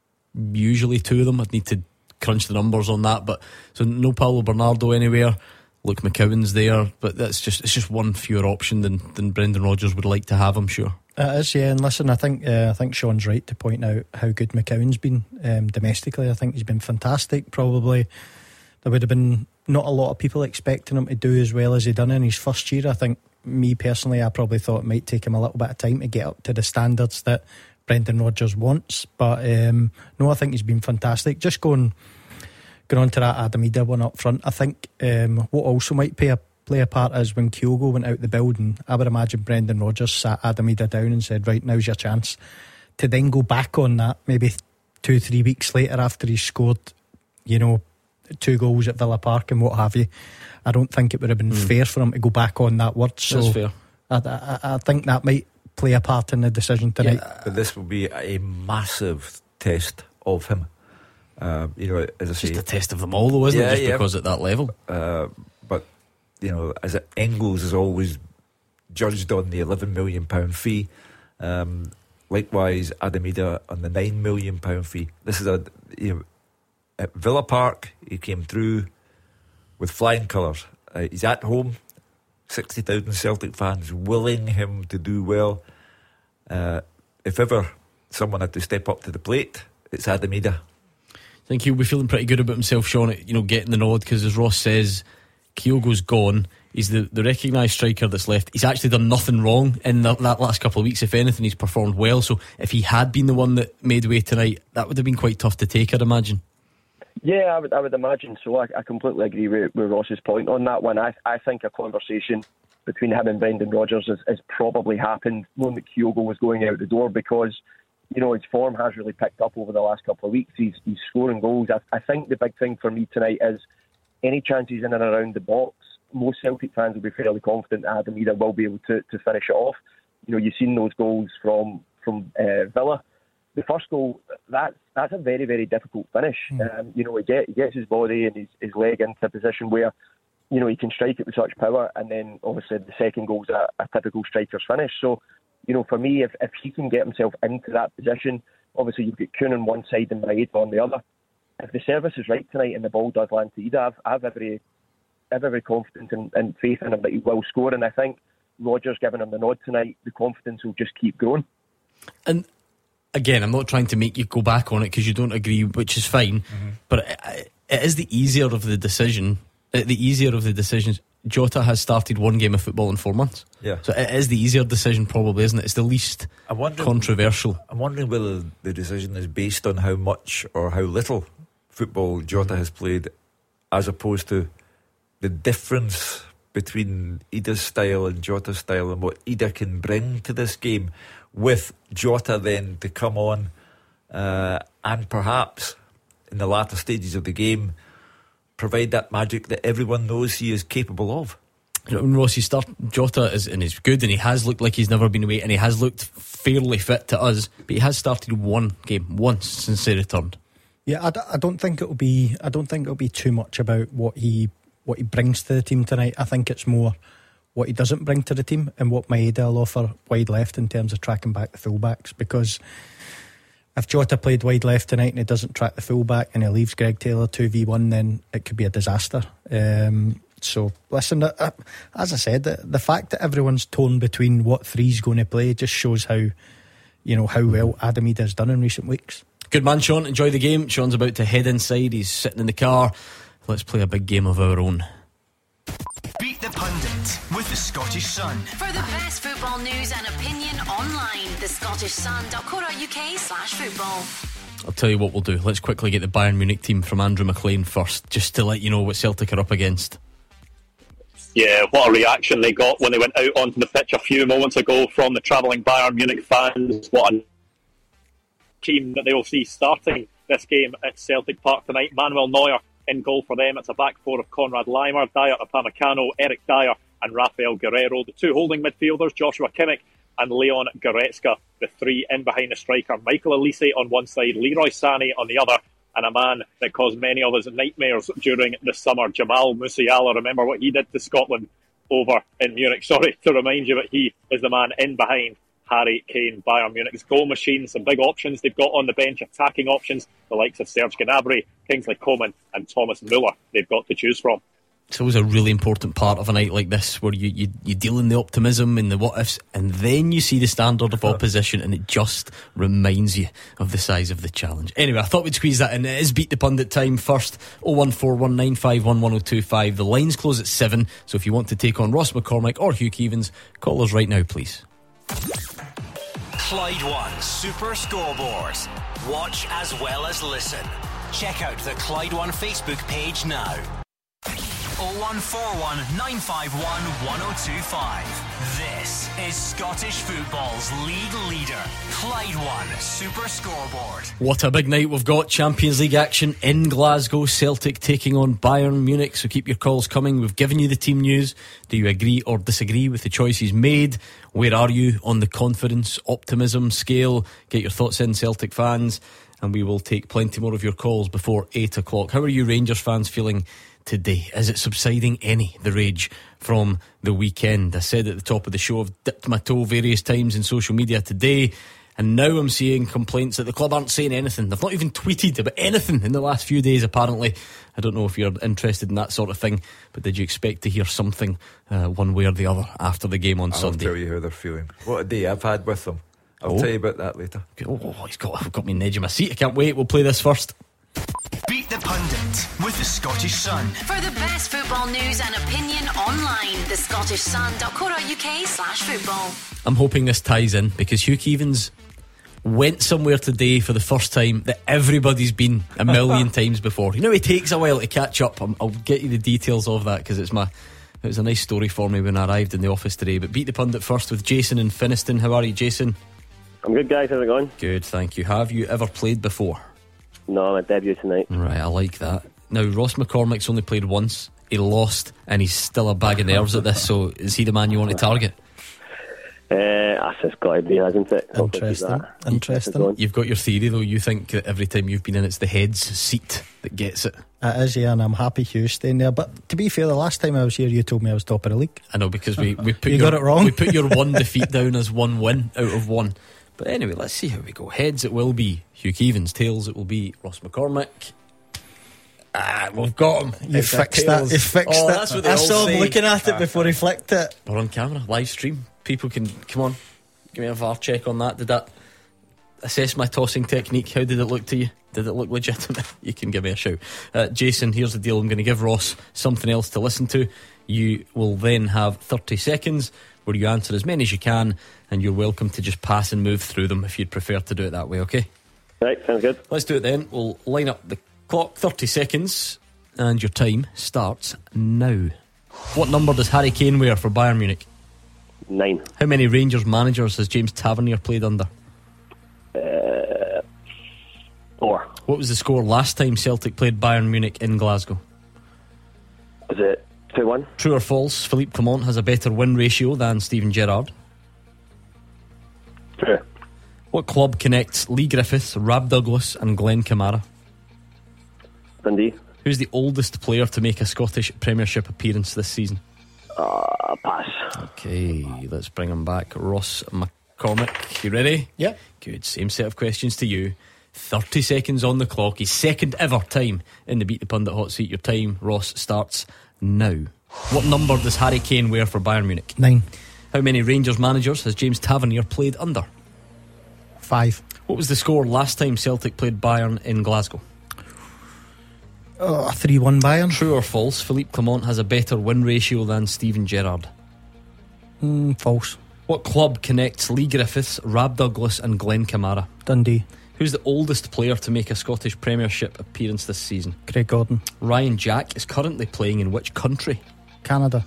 usually two of them. I'd need to crunch the numbers on that, but so no Paulo Bernardo anywhere. Luke McCowan's there, but that's just it's just one fewer option than, than Brendan Rodgers would like to have, I'm sure. It is, yeah. And listen, I think uh, I think Sean's right to point out how good McCowan's been um, domestically. I think he's been fantastic. Probably there would have been not a lot of people expecting him to do as well as he done in his first year. I think, me personally, I probably thought it might take him a little bit of time to get up to the standards that Brendan Rodgers wants. But um, no, I think he's been fantastic. Just going going on to that Adam Idah one up front, I think um, what also might play a, play a part is when Kyogo went out the building, I would imagine Brendan Rodgers sat Adam Idah down and said, right, now's your chance to then go back on that maybe two, three weeks later after he scored, you know, two goals at Villa Park and what have you. I don't think it would have been mm. fair for him to go back on that word. So that's fair. I, I, I think that might play a part in the decision tonight. Yeah, but this will be a massive test of him. Uh, you know, as I say, just a test of them all, though, isn't yeah, it? Just yeah. because at that level. Uh, but you know, as it, Engels is always judged on the eleven million pound fee. Um, likewise, Adam Idah on the nine million pound fee. This is a you know, at Villa Park, he came through with flying colours. Uh, he's at home, sixty thousand Celtic fans willing him to do well. Uh, if ever someone had to step up to the plate, it's Adam Idah. I think he'll be feeling pretty good about himself, Sean, you know, getting the nod, because as Ross says, Kyogo's gone. He's the, the recognised striker that's left. He's actually done nothing wrong in the, that last couple of weeks. If anything, he's performed well. So if he had been the one that made way tonight, that would have been quite tough to take, I'd imagine. Yeah, I would, I would imagine so. I, I completely agree with, with Ross's point on that one. I, I think a conversation between him and Brendan Rodgers has, has probably happened when Kyogo was going out the door, because, you know, his form has really picked up over the last couple of weeks. He's, he's scoring goals. I, I think the big thing for me tonight is any chances in and around the box. Most Celtic fans will be fairly confident that Adam Idah will be able to, to finish it off. You know, you've seen those goals from from uh, Villa. The first goal, that's that's a very, very difficult finish. Mm. Um, you know, he, get, he gets his body and his, his leg into a position where, you know, he can strike it with such power, and then obviously the second goal's a, a typical striker's finish. So, you know, for me, if, if he can get himself into that position, obviously you've got Kuhn on one side and Maeda on the other. If the service is right tonight and the ball does land to Idah, I've, I have every, I have every confidence and, and faith in him that he will score. And I think Rodgers giving him the nod tonight, the confidence will just keep growing. And again, I'm not trying to make you go back on it because you don't agree, which is fine. Mm-hmm. But it, it is the easier of the decision. The easier of the decisions. Jota has started one game of football in four months. Yeah. So it is the easier decision, probably, isn't it? It's the least controversial. I'm wondering whether the decision is based on how much or how little football Jota has played, as opposed to the difference between Idah's style and Jota's style and what Idah can bring to this game, with Jota then to come on uh, and perhaps in the latter stages of the game provide that magic that everyone knows he is capable of. You know, when Rossi start, Jota is and is good, and he has looked like he's never been away, and he has looked fairly fit to us, but he has started one game once since he returned. Yeah, I, d- I don't think it'll be. I don't think it'll be too much about what he what he brings to the team tonight. I think it's more what he doesn't bring to the team and what Maeda will offer wide left in terms of tracking back the fullbacks. Because if Jota played wide left tonight and he doesn't track the fullback and he leaves Greg Taylor two v one, then it could be a disaster. Um, So listen, uh, as I said, the, the fact that everyone's torn between what three's going to play just shows how, you know, how well Adam Ida's done in recent weeks. Good man, Sean. Enjoy the game. Sean's about to head inside. He's sitting in the car. Let's play a big game of our own. Beat the Pundit with the Scottish Sun. For the best football news and opinion online, the scottish sun dot co dot uk slash football. I'll tell you what we'll do. Let's quickly get the Bayern Munich team from Andrew McLean first, just to let you know what Celtic are up against. Yeah, what a reaction they got when they went out onto the pitch a few moments ago from the travelling Bayern Munich fans. What a team that they will see starting this game at Celtic Park tonight. Manuel Neuer in goal for them. It's a back four of Konrad Laimer, Dyer Upamecano, Eric Dyer and Rafael Guerrero. The two holding midfielders, Joshua Kimmich and Leon Goretzka. The three in behind the striker, Michael Olise on one side, Leroy Sané on the other, and a man that caused many of us nightmares during the summer, Jamal Musiala. Remember what he did to Scotland over in Munich. Sorry to remind you, but he is the man in behind Harry Kane. Bayern Munich's goal machine. Some big options they've got on the bench, attacking options, the likes of Serge Gnabry, Kingsley Coman and Thomas Müller they've got to choose from. It's always a really important part of a night like this, where you, you, you deal in the optimism and the what ifs, and then you see the standard of opposition, and it just reminds you of the size of the challenge. Anyway, I thought we'd squeeze that in. It is Beat the Pundit time. First, oh one four one nine five one one oh two five. The lines close at seven, so if you want to take on Ross McCormick or Hugh Keevins, call us right now, please. Clyde One Super Scoreboard. Watch as well as listen. Check out the Clyde One Facebook page now. oh one four one nine five one one oh two five. This is Scottish football's league leader, Clyde One Super Scoreboard. What a big night we've got. Champions League action in Glasgow. Celtic taking on Bayern Munich. So keep your calls coming. We've given you the team news. Do you agree or disagree with the choices made? Where are you on the confidence, optimism scale? Get your thoughts in, Celtic fans, and we will take plenty more of your calls before eight o'clock. How are you Rangers fans feeling today? Is it subsiding any, the rage from the weekend? I said at the top of the show, I've dipped my toe various times in social media today, and now I'm seeing complaints that the club aren't saying anything. They've not even tweeted about anything in the last few days, apparently. I don't know if you're interested in that sort of thing, but did you expect to hear something uh, one way or the other after the game on I'll Sunday? I'll tell you how they're feeling. What a day I've had with them. I'll oh. tell you about that later. Oh, he's got, I've got me on the edge of my seat. I can't wait. We'll play this first. Beat the Pundit with the Scottish Sun. For the best football news and opinion online, the scottish sun dot co dot uk slash football. I'm hoping this ties in, because Hugh Keevins went somewhere today for the first time that everybody's been a million times before. You know, it takes a while to catch up. I'm, I'll get you the details of that, because it's my it was a nice story for me when I arrived in the office today. But Beat the Pundit first with Jason in Finniston. How are you, Jason? I'm good, guys. How's it going? Good, thank you. Have you ever played before? No, I'm a debut tonight. Right, I like that. Now, Ross McCormick's only played once. He lost, and he's still a bag of nerves at this. So, is he the man you want to target? Uh, that's just got to be, hasn't it? Interesting. Interesting. You've got your theory, though. You think that every time you've been in, it's the head's seat that gets it. It is, yeah, and I'm happy Hugh's staying there. But to be fair, the last time I was here, you told me I was top of the league. I know, because we, we put you your, got it wrong. We put your one defeat down as one win out of one. But anyway, let's see how we go. Heads it will be Hugh Keevins. Tails it will be Ross McCormick. Ah, we've got him. You fixed that. You fixed oh, it. That's what they I all saw say. him looking at it before he flicked it. We're on camera, live stream. People can come on. Give me a V A R check on that. Did that assess my tossing technique? How did it look to you? Did it look legitimate? You can give me a shout. uh, Jason, here's the deal. I'm going to give Ross something else to listen to. You will then have thirty seconds where you answer as many as you can, and you're welcome to just pass and move through them if you'd prefer to do it that way. Okay? Right, sounds good. Let's do it then. We'll line up the clock. Thirty seconds, and your time starts now. What number does Harry Kane wear for Bayern Munich? Nine. How many Rangers managers has James Tavernier played under? Uh, four. What was the score last time Celtic played Bayern Munich in Glasgow? Was it two one? True or false, Philippe Clement has a better win ratio than Steven Gerrard? True. What club connects Lee Griffiths, Rab Douglas and Glenn Kamara? Dundee. Who's the oldest player to make a Scottish Premiership appearance this season? Uh, pass. Okay, let's bring him back. Ross McCormick, you ready? Yeah. Good, same set of questions to you. thirty seconds on the clock. His second ever time in the Beat the Pundit hot seat. Your time, Ross, starts now. What number does Harry Kane wear for Bayern Munich? Nine. How many Rangers managers has James Tavernier played under? Five. What was the score last time Celtic played Bayern in Glasgow? Oh, three one Bayern. True or false, Philippe Clement has a better win ratio than Steven Gerrard? Mm, false. What club connects Lee Griffiths, Rab Douglas and Glenn Kamara? Dundee. Who's the oldest player to make a Scottish Premiership appearance this season? Craig Gordon. Ryan Jack is currently playing in which country? Canada.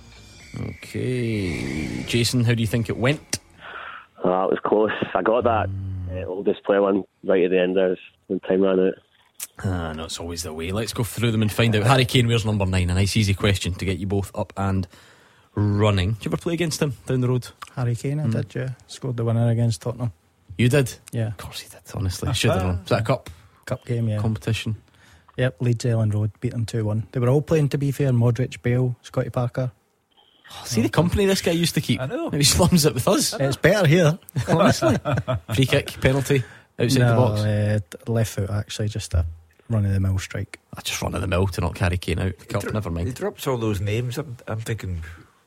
Okay, Jason, how do you think it went? Oh, that was close. I got that uh, oldest player one right at the end there when time ran out. Ah, no, it's always the way. Let's go through them and find out. Harry Kane wears number nine. A nice easy question to get you both up and running. Did you ever play against him down the road? Harry Kane, I Mm. did, yeah. Scored the winner against Tottenham. You did? Yeah. Of course he did, honestly. Should have known. Was that a cup? Cup game, yeah. Competition? Yep, Leeds Ellen Road beat them two one. They were all playing, to be fair. Modric, Bale, Scotty Parker. Oh, see the company this guy used to keep. I know. Maybe slums it with us. It's better here. Honestly. Free kick, penalty, outside no, the box. Uh, left foot, actually, just a run of the mill strike. I just run of the mill to not carry Kane out the cup. He dro- Never He mind. drops all those names. I'm, I'm thinking,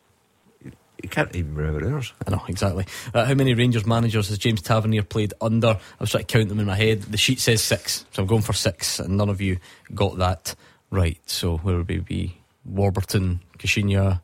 you can't even remember ours. I know, exactly. Uh, how many Rangers managers has James Tavernier played under? I was trying to count them in my head. The sheet says six, so I'm going for six, and none of you got that right. So where would we be? Warburton, Kashinya,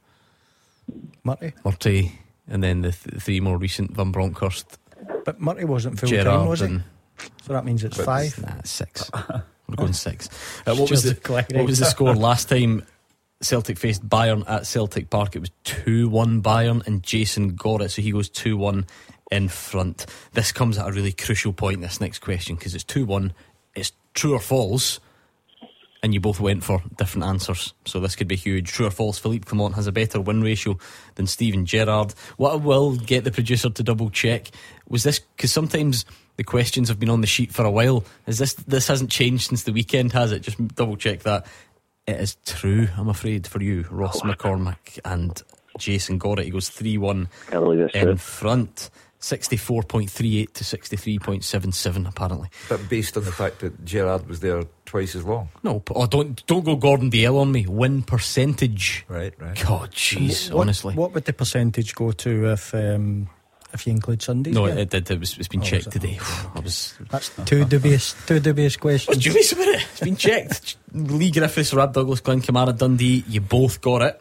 Murray. Murty, and then the th- three more recent: Van Bronckhorst, But Murray wasn't full Gerrard, time, was he? and So that means it's but five. Nah, it's six. We're going six. Uh, what was Just the declaring. What was the score last time Celtic faced Bayern at Celtic Park? It was two one Bayern, and Jason got it, so he goes two one in front. This comes at a really crucial point, this next question, because it's two one. It's true or false, and you both went for different answers, so this could be huge. True or false, Philippe Clement has a better win ratio than Steven Gerrard. What I will get the producer to double check was this, because sometimes the questions have been on the sheet for a while. Is this this hasn't changed since the weekend, has it? Just double check that. It is true, I'm afraid, for you, Ross McCormack, and Jason got it. He goes three one in front. sixty-four point three eight to sixty-three point seven seven, apparently. But based on the fact that Gerrard was there twice as long. No, oh, don't don't go Gordon D L on me. Win percentage. Right, right. God, jeez, What- honestly. What would the percentage go to if um, if you include Sundays? No, yeah? it did. It was, it's been Oh, checked was it? today. I was. That's two dubious, two dubious questions. What's dubious about it? It's been checked. Lee Griffiths, Rab Douglas, Glenn Kamara, Dundee. You both got it.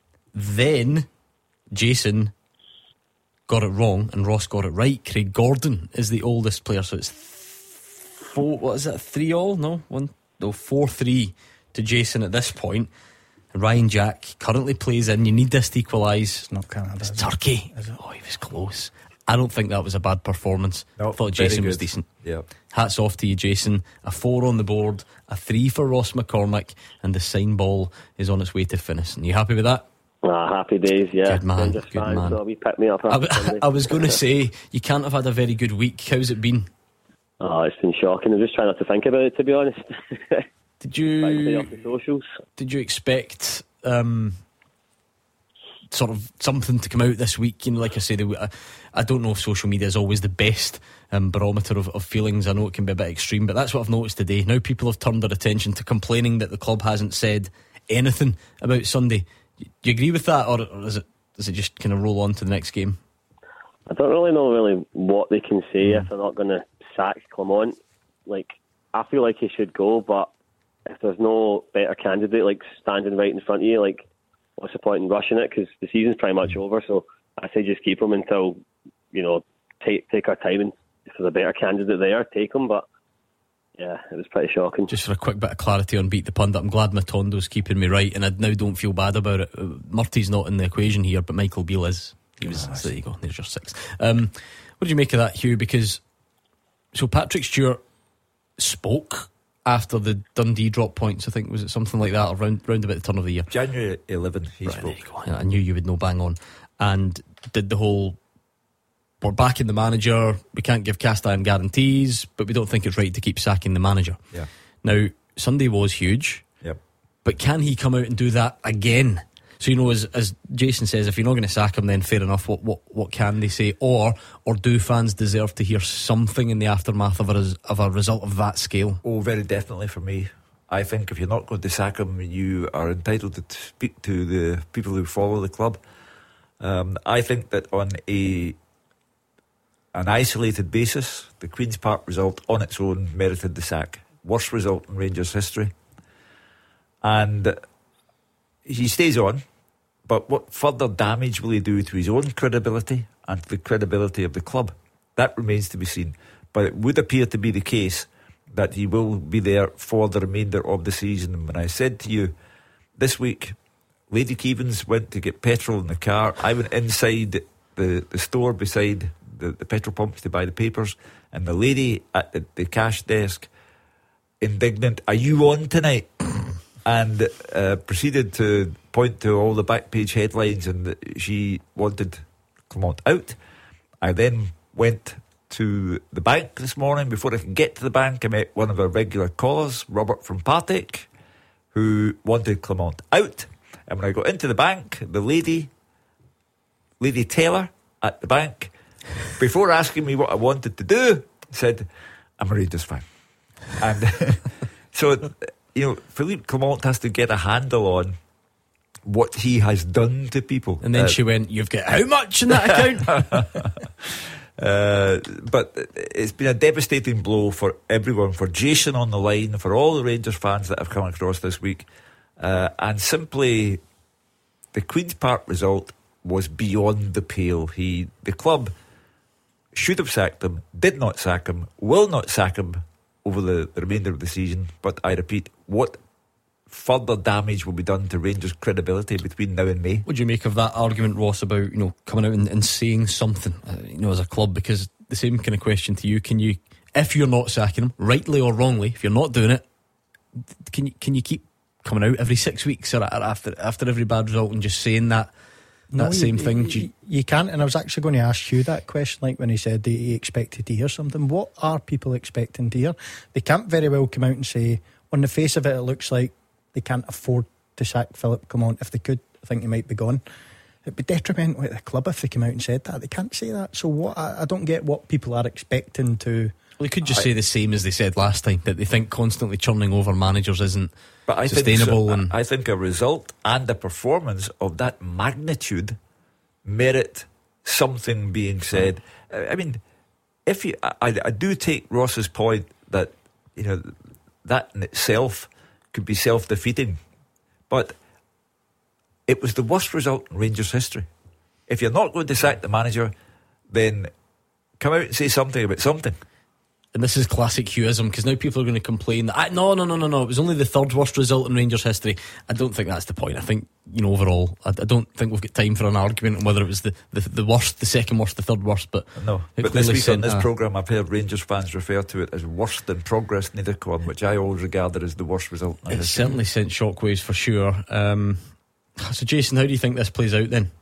Then Jason got it wrong, and Ross got it right. Craig Gordon is the oldest player, so it's four. What is it? Three all? No, one. No, four three to Jason at this point. And Ryan Jack currently plays in. You need this to equalise. It's not Canada. It's is it? Turkey. Is it? Oh, he was close. I don't think that was a bad performance. No, I thought very Jason was good. decent. Yeah. Hats off to you, Jason. A four on the board, a three for Ross McCormack, and the sign ball is on its way to finish. And you happy with that? Ah, happy days, yeah. Good man, Rangers good fans, man. So we pick me up I, after w- Sunday. I was going to say, you can't have had a very good week. How's it been? Oh, it's been shocking. I'm just trying not to think about it, to be honest. Did Stay you off the socials. did you expect um, sort of something to come out this week? You know, like I say, the, I, I don't know if social media is always the best um, barometer of, of feelings. I know it can be a bit extreme, but that's what I've noticed today. Now people have turned their attention to complaining that the club hasn't said anything about Sunday. Do you agree with that, or, or is it does it just kind of roll on to the next game? I don't really know really what they can say if they're not going to sack Clement. Like, I feel like he should go, but if there's no better candidate like standing right in front of you, like, what's the point in rushing it? Because the season's pretty much over. So I say just keep him until, you know, take take our time, and if there's a better candidate there, take him. But yeah, it was pretty shocking. Just for a quick bit of clarity on Beat the Pundit, I'm glad Matondo's keeping me right, and I now don't feel bad about it. Uh, Murty's not in the equation here, but Michael Beale is. He was. So there you go. There's your six. Um, what do you make of that, Hugh? Because so Patrick Stewart spoke after the Dundee drop points. I think was it something like that, around round about the turn of the year. January eleventh, he Right, spoke. there you go. Yeah, I knew you would know bang on, and did the whole. We're backing the manager. We can't give cast iron guarantees, but we don't think it's right to keep sacking the manager. Yeah. Now, Sunday was huge. Yep. But can he come out and do that again? So, you know, as as Jason says, if you're not going to sack him, then fair enough. What what what can they say? Or or do fans deserve to hear something in the aftermath of a res- of a result of that scale? Oh, very definitely for me. I think if you're not going to sack him, you are entitled to speak to the people who follow the club. Um, I think that on a an isolated basis, the Queen's Park result on its own merited the sack. Worst result in Rangers history. And he stays on, but what further damage will he do to his own credibility and to the credibility of the club? That remains to be seen. But it would appear to be the case that he will be there for the remainder of the season. And when I said to you this week, Lady Keevans went to get petrol in the car, I went inside the, the store beside the, the petrol pumps to buy the papers, and the lady at the, the cash desk, indignant, "Are you on tonight?" and uh, proceeded to point to all the back page headlines, and that she wanted Clement out. I then went to the bank this morning. Before I could get to the bank, I met one of our regular callers, Robert from Partick, who wanted Clement out. And when I got into the bank, the lady, Lady Taylor at the bank, before asking me what I wanted to do, said, "I'm a Rangers fan." And so, you know, Philippe Clement has to get a handle on what he has done to people. And then uh, she went, "You've got how much in that account?" uh, but it's been a devastating blow for everyone, for Jason on the line, for all the Rangers fans that have come across this week. Uh, and simply, the Queen's Park result was beyond the pale. He, the club should have sacked him, did not sack him, will not sack him over the, the remainder of the season. But I repeat, what further damage will be done to Rangers' credibility between now and May? What do you make of that argument, Ross, about, you know, coming out and, and saying something, uh, you know, as a club? Because the same kind of question to you: can you, if you're not sacking him, rightly or wrongly, if you're not doing it, can you can you keep coming out every six weeks or after after every bad result and just saying that that no, same you, thing? You, you, you can't. And I was actually going to ask you that question, like when he said that he expected to hear something. What are people expecting to hear? They can't very well come out and say, on the face of it, it looks like they can't afford to sack Philippe Clement. If they could, I think he might be gone. It'd be detrimental to the club if they came out and said that. They can't say that. So what? I, I don't get what people are expecting to. Well, they could just I, say the same as they said last time, that they think constantly churning over managers isn't but I sustainable. Think, and I think a result and a performance of that magnitude merit something being said. I mean, if you, I, I do take Ross's point that, you know, that in itself could be self-defeating, but it was the worst result in Rangers history. If you're not going to sack the manager, then come out and say something about something. And this is classic Hughesm, because now people are going to complain that, no, no, no, no, no, it was only the third worst result in Rangers history. I don't think that's the point. I think, you know, overall, I, I don't think we've got time for an argument on whether it was the, the, the worst, the second worst, the third worst. But no, but this week on this uh, programme, I've heard Rangers fans refer to it as worse than Progress Niederkorn, which I always regarded as the worst result. It's certainly sent shockwaves for sure. Um, so, Jason, how do you think this plays out then?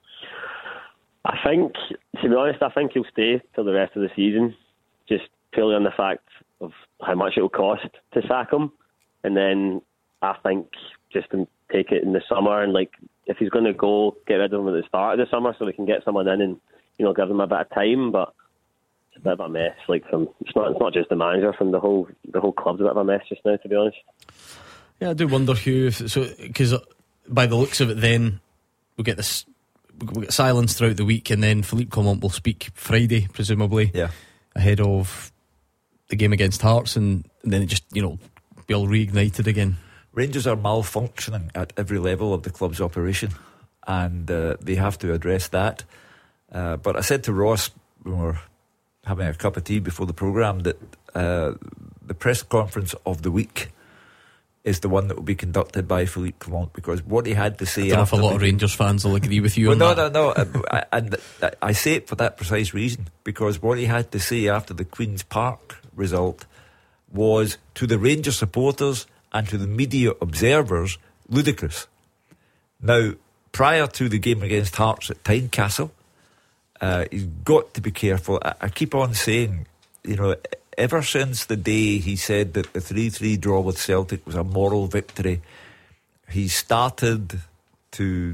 I think, to be honest, I think he'll stay till the rest of the season. Just purely on the fact of how much it will cost to sack him, and then I think just to take it in the summer, and like if he's going to go, get rid of him at the start of the summer so we can get someone in and, you know, give them a bit of time. But it's a bit of a mess. Like from it's not it's not just the manager, from the whole the whole club's a bit of a mess just now, to be honest. Yeah, I do wonder, Hugh, if, so because by the looks of it, then we'll get this we'll get silence throughout the week, and then Philippe Clement will speak Friday, presumably, yeah, ahead of the game against Hearts, and, and then it just, you know, be all reignited again. Rangers are malfunctioning at every level of the club's operation, and uh, they have to address that. Uh, but I said to Ross when we were having a cup of tea before the programme that uh, the press conference of the week is the one that will be conducted by Philippe Clement, because what he had to say. I don't know if a lot the, of Rangers fans will agree with you well, on no, that. no, no, no. And I say it for that precise reason, because what he had to say after the Queen's Park result was, to the Rangers supporters and to the media observers, ludicrous. Now, prior to the game against Hearts at Tynecastle, uh, he's got to be careful. I, I keep on saying, you know, ever since the day he said that the three three draw with Celtic was a moral victory, he started to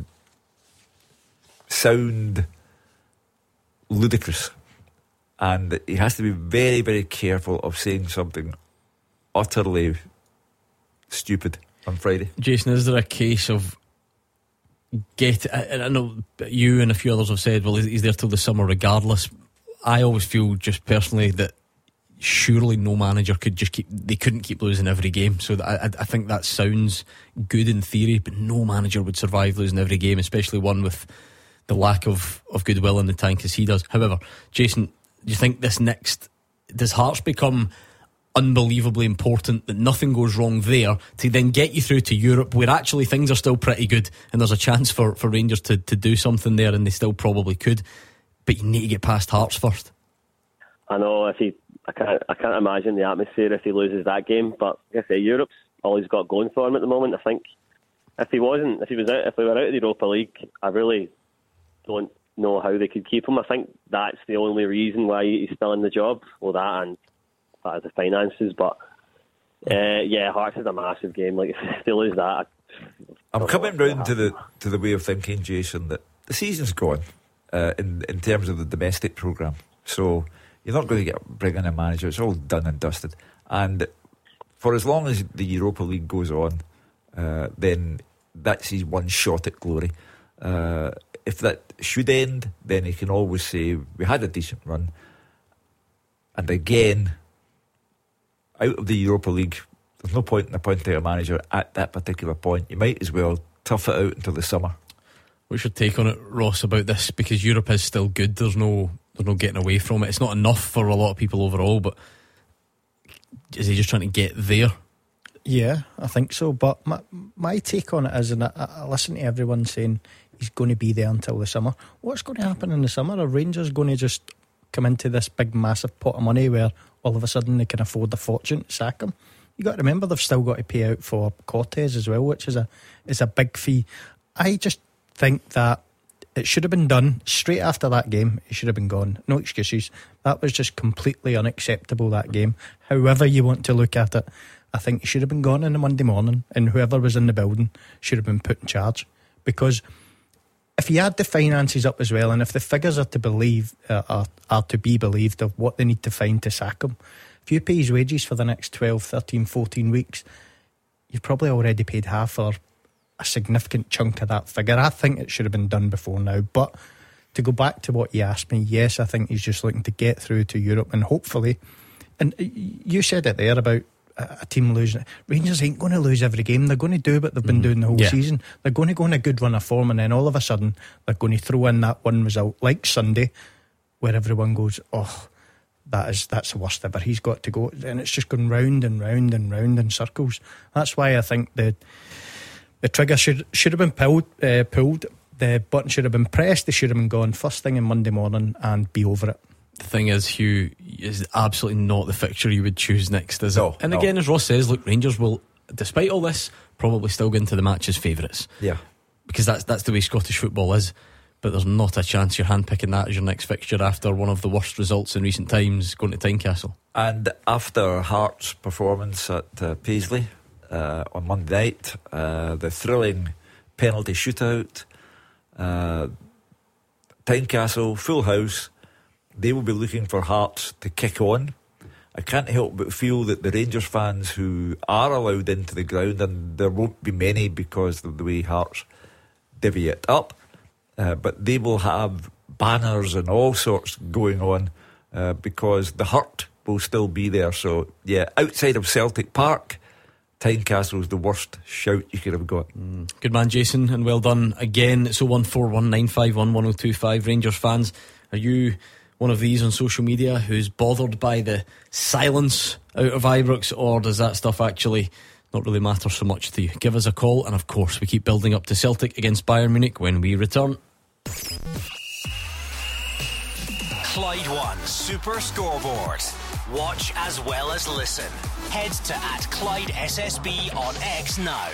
sound ludicrous. And he has to be very, very careful of saying something utterly stupid on Friday. Jason, is there a case of get? I, I know you and a few others have said, well, he's there till the summer regardless. I always feel, just personally, that surely no manager could just keep. They couldn't keep losing every game. So I, I think that sounds good in theory, but no manager would survive losing every game, especially one with the lack of, of goodwill in the tank as he does. However, Jason, do you think this next, does Hearts become unbelievably important, that nothing goes wrong there, to then get you through to Europe, where actually things are still pretty good and there's a chance for, for Rangers to, to do something there, and they still probably could, but you need to get past Hearts first? I know, if he I can't I can't imagine the atmosphere if he loses that game, but like I say, Europe's all he's got going for him at the moment. I think if he wasn't if he was out if we were out of the Europa League, I really don't know how they could keep him. I think that's the only reason why he's still in the job. Well, that and that is the finances. But uh, yeah, Hearts is a massive game. Like, if they lose that, I I'm coming round to the to the way of thinking, Jason, that the season's gone uh, in in terms of the domestic programme. So you're not going to get bring in a manager. It's all done and dusted. And for as long as the Europa League goes on, uh, then that's his one shot at glory. Uh, if that should end, then he can always say, we had a decent run. And again, out of the Europa League, there's no point in appointing a manager at that particular point. You might as well tough it out until the summer. What's your take on it, Ross, about this? Because Europe is still good. There's no there's no getting away from it. It's not enough for a lot of people overall, but is he just trying to get there? Yeah, I think so. But my my take on it is, and I, I listen to everyone saying he's going to be there until the summer. What's going to happen in the summer? Are Rangers going to just come into this big massive pot of money where all of a sudden they can afford a fortune to sack him? You got to remember they've still got to pay out for Cortez as well, which is a is a big fee. I just think that it should have been done straight after that game. It should have been gone. No excuses. That was just completely unacceptable, that game. However you want to look at it, I think it should have been gone on a Monday morning, and whoever was in the building should have been put in charge. Because if you add the finances up as well, and if the figures are to believe uh, are, are to be believed of what they need to find to sack him, if you pay his wages for the next twelve, thirteen, fourteen weeks, you've probably already paid half or a significant chunk of that figure. I think it should have been done before now. But to go back to what you asked me, yes, I think he's just looking to get through to Europe, and hopefully, and you said it there about a team losing. Rangers ain't going to lose every game. They're going to do what they've been mm. doing the whole yeah. season. They're going to go on a good run of form, and then all of a sudden they're going to throw in that one result like Sunday, where everyone goes, oh, that is that's the worst ever, he's got to go, and it's just going round and round and round in circles. That's why I think the the trigger should should have been pulled, uh, pulled. The button should have been pressed. They should have been gone first thing on Monday morning and be over it. The thing is, Hugh, is absolutely not the fixture you would choose next, is no, it? And no. again, as Ross says, look, Rangers will, despite all this, probably still go into the match as favourites. Yeah. Because that's that's the way Scottish football is. But there's not a chance you're handpicking that as your next fixture after one of the worst results in recent times, going to Tynecastle. And after Hearts' performance at uh, Paisley uh, on Monday night, uh, the thrilling penalty shootout, uh, Tynecastle, full house, they will be looking for Hearts to kick on. I can't help but feel that the Rangers fans who are allowed into the ground, and there won't be many because of the way Hearts divvy it up, uh, but they will have banners and all sorts going on uh, because the hurt will still be there. So yeah, outside of Celtic Park, Tynecastle is the worst shout you could have got. Mm. Good man, Jason, and well done again. It's oh one four one nine five one one oh two five. Rangers fans, are you one of these on social media who's bothered by the silence out of Ibrox, or does that stuff actually not really matter so much to you? Give us a call, and of course we keep building up to Celtic against Bayern Munich when we return. Clyde One Super Scoreboard. Watch as well as listen. Head to at Clyde S S B on X now.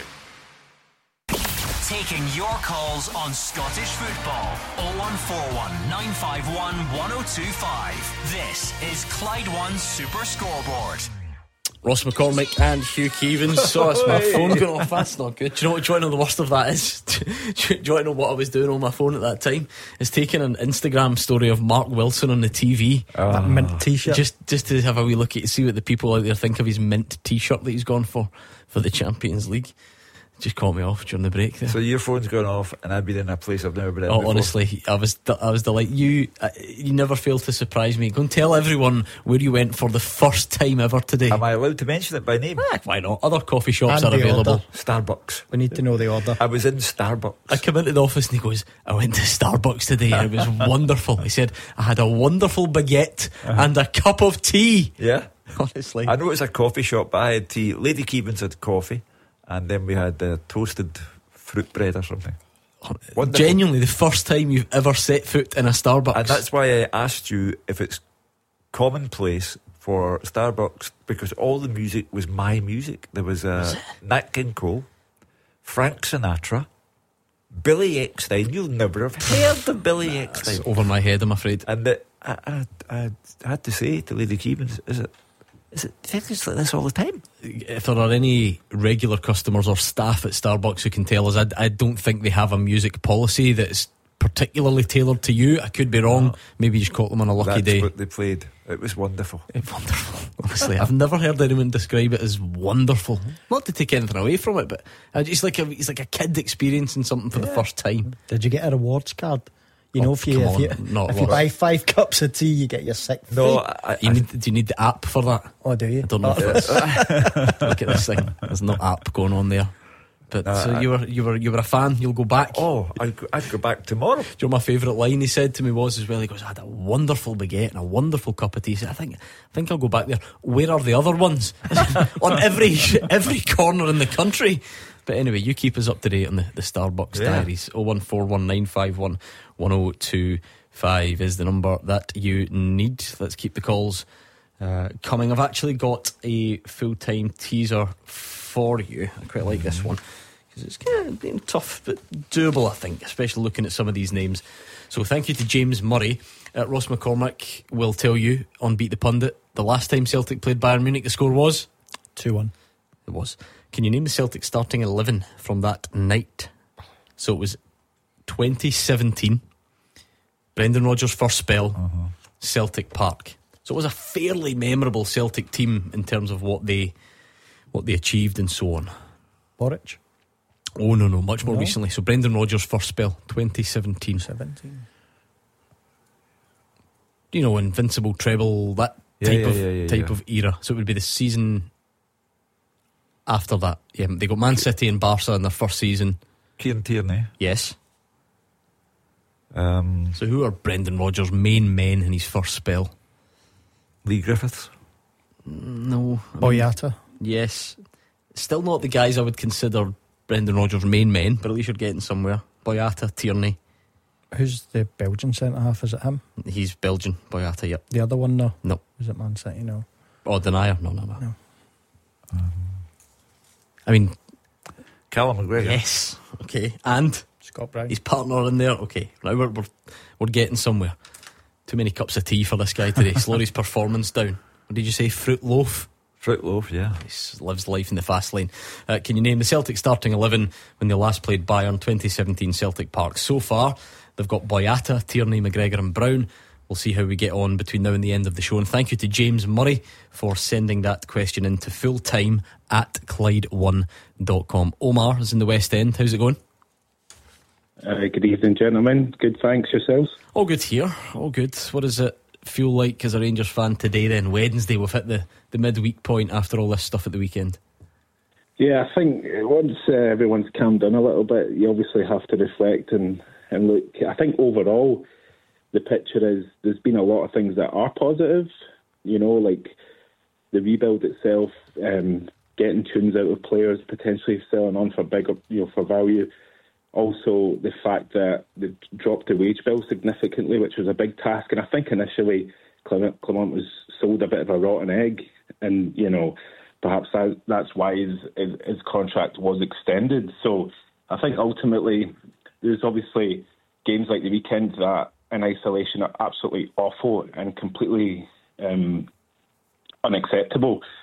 Taking your calls on Scottish football. oh one four one nine five one one oh two five. This is Clyde One Super Scoreboard. Ross McCormick and Hugh Keevins. So it's my phone going off. That's not good. Do you know what? Do you want to know the worst of that is? Do you, do you want to know what I was doing on my phone at that time? Is taking an Instagram story of Mark Wilson on the T V. Oh. That mint t-shirt. Just, just to have a wee look at, see what the people out there think of his mint t-shirt that he's gone for for the Champions League. Just caught me off during the break there. So your phone's going off, and I've been in a place I've never been in. Oh, before. honestly, I was, I was delighted. You, uh, you never fail to surprise me. Go and tell everyone where you went for the first time ever today. Am I allowed to mention it by name? Ah, why not? Other coffee shops And are the available. order. Starbucks. We need to know the order. I was in Starbucks. I come into the office and he goes, I went to Starbucks today and it was wonderful. He said, I had a wonderful baguette Uh-huh. and a cup of tea. Yeah. Honestly. I know it's a coffee shop, but I had tea. Lady Keevins had coffee, and then we had uh, toasted fruit bread or something. Wonderful. Genuinely, the first time you've ever set foot in a Starbucks. And that's why I asked you if it's commonplace for Starbucks, because all the music was my music. There was, uh, Was it? Nat King Cole, Frank Sinatra, Billy Eckstine. You'll never have heard of Billy Eckstine. It's over my head, I'm afraid. And the, I, I, I had to say to Lady Keevins, is it, is it, do you think it's like this all the time? If there are any regular customers or staff at Starbucks who can tell us, I, I don't think they have a music policy that's particularly tailored to you. I could be wrong. Maybe you just caught them on a lucky That's day. what they played. It was wonderful. It's wonderful. Honestly, I've never heard anyone describe it as wonderful. Not to take anything away from it, but it's like a, it's like a kid experiencing something for the first time. Did you get a rewards card? You Oh, know, if you come if you, on, not if you what- buy five cups of tea, you get your sixth. No, free. I, You I, need, do you need the app for that? Oh, do you? I don't know. If it's, look at this thing. There's no app going on there. But Uh, so I- you were you were you were a fan. You'll go back. oh, I'd go, I'd go back tomorrow. Do you know my favourite line he said to me was as well? He goes, I had a wonderful baguette and a wonderful cup of tea. He said, I think I think I'll go back there. Where are the other ones? On every every corner in the country. But anyway, you keep us up to date on the, the Starbucks Yeah. diaries. oh one four one nine five one one oh two five is the number that you need. Let's keep the calls uh, coming. I've actually got a full-time teaser for you. I quite like this one, because it's kind of been tough but doable, I think, especially looking at some of these names. So thank you to James Murray. uh, Ross McCormick will tell you on Beat the Pundit the last time Celtic played Bayern Munich the score was two one. It was. Can you name the Celtic starting eleven from that night? So it was twenty seventeen, Brendan Rodgers' first spell, Uh-huh. Celtic Park. So it was a fairly memorable Celtic team in terms of what they what they achieved and so on. Boric? Oh no, no, much more No? recently. So Brendan Rodgers' first spell, twenty seventeen. seventeen. You know, invincible treble, that Yeah, type yeah, of yeah, yeah, type yeah. of era. So it would be the season after that. Yeah, they got Man City and Barca in their first season. Kieran Tierney. Yes. Um, So who are Brendan Rodgers' main men in his first spell? Lee Griffiths. No. I mean, Boyata? yes. Still not the guys I would consider Brendan Rodgers' main men, but at least you're getting somewhere. Boyata, Tierney. Who's the Belgian centre half? Is it him? He's Belgian. Boyata, yep. The other one, no. No. Is it Man City? No. Oh, Denier? No, no, no. No. I mean, Callum McGregor. yes. Okay. And Scott Brown. his partner in there. Okay. Now we're, we're, we're getting somewhere. Too many cups of tea for this guy today. Slow his performance down. What did you say? Fruit loaf? Fruit loaf, yeah. He lives life in the fast lane. Uh, can you name the Celtic starting eleven when they last played Bayern, twenty seventeen Celtic Park? So far, they've got Boyata, Tierney, McGregor and Brown. We'll see how we get on between now and the end of the show. And thank you to James Murray for sending that question in to fulltime at Clyde one dot com. Omar is in the West End. How's it going? Uh, good evening, gentlemen. Good, thanks. Yourselves? All good here. All good. What does it feel like as a Rangers fan today then? Wednesday, we've hit the, the midweek point after all this stuff at the weekend. Yeah, I think once uh, everyone's calmed down a little bit, you obviously have to reflect and, and look. I think overall, the picture is there's been a lot of things that are positive, you know, like the rebuild itself, um, getting tunes out of players, potentially selling on for bigger, you know, for value. Also, the fact that they dropped the wage bill significantly, which was a big task. And I think initially Clement, Clement was sold a bit of a rotten egg. And, you know, perhaps that, that's why his, his, his contract was extended. So I think ultimately there's obviously games like the weekend that in isolation are absolutely awful and completely um, unacceptable.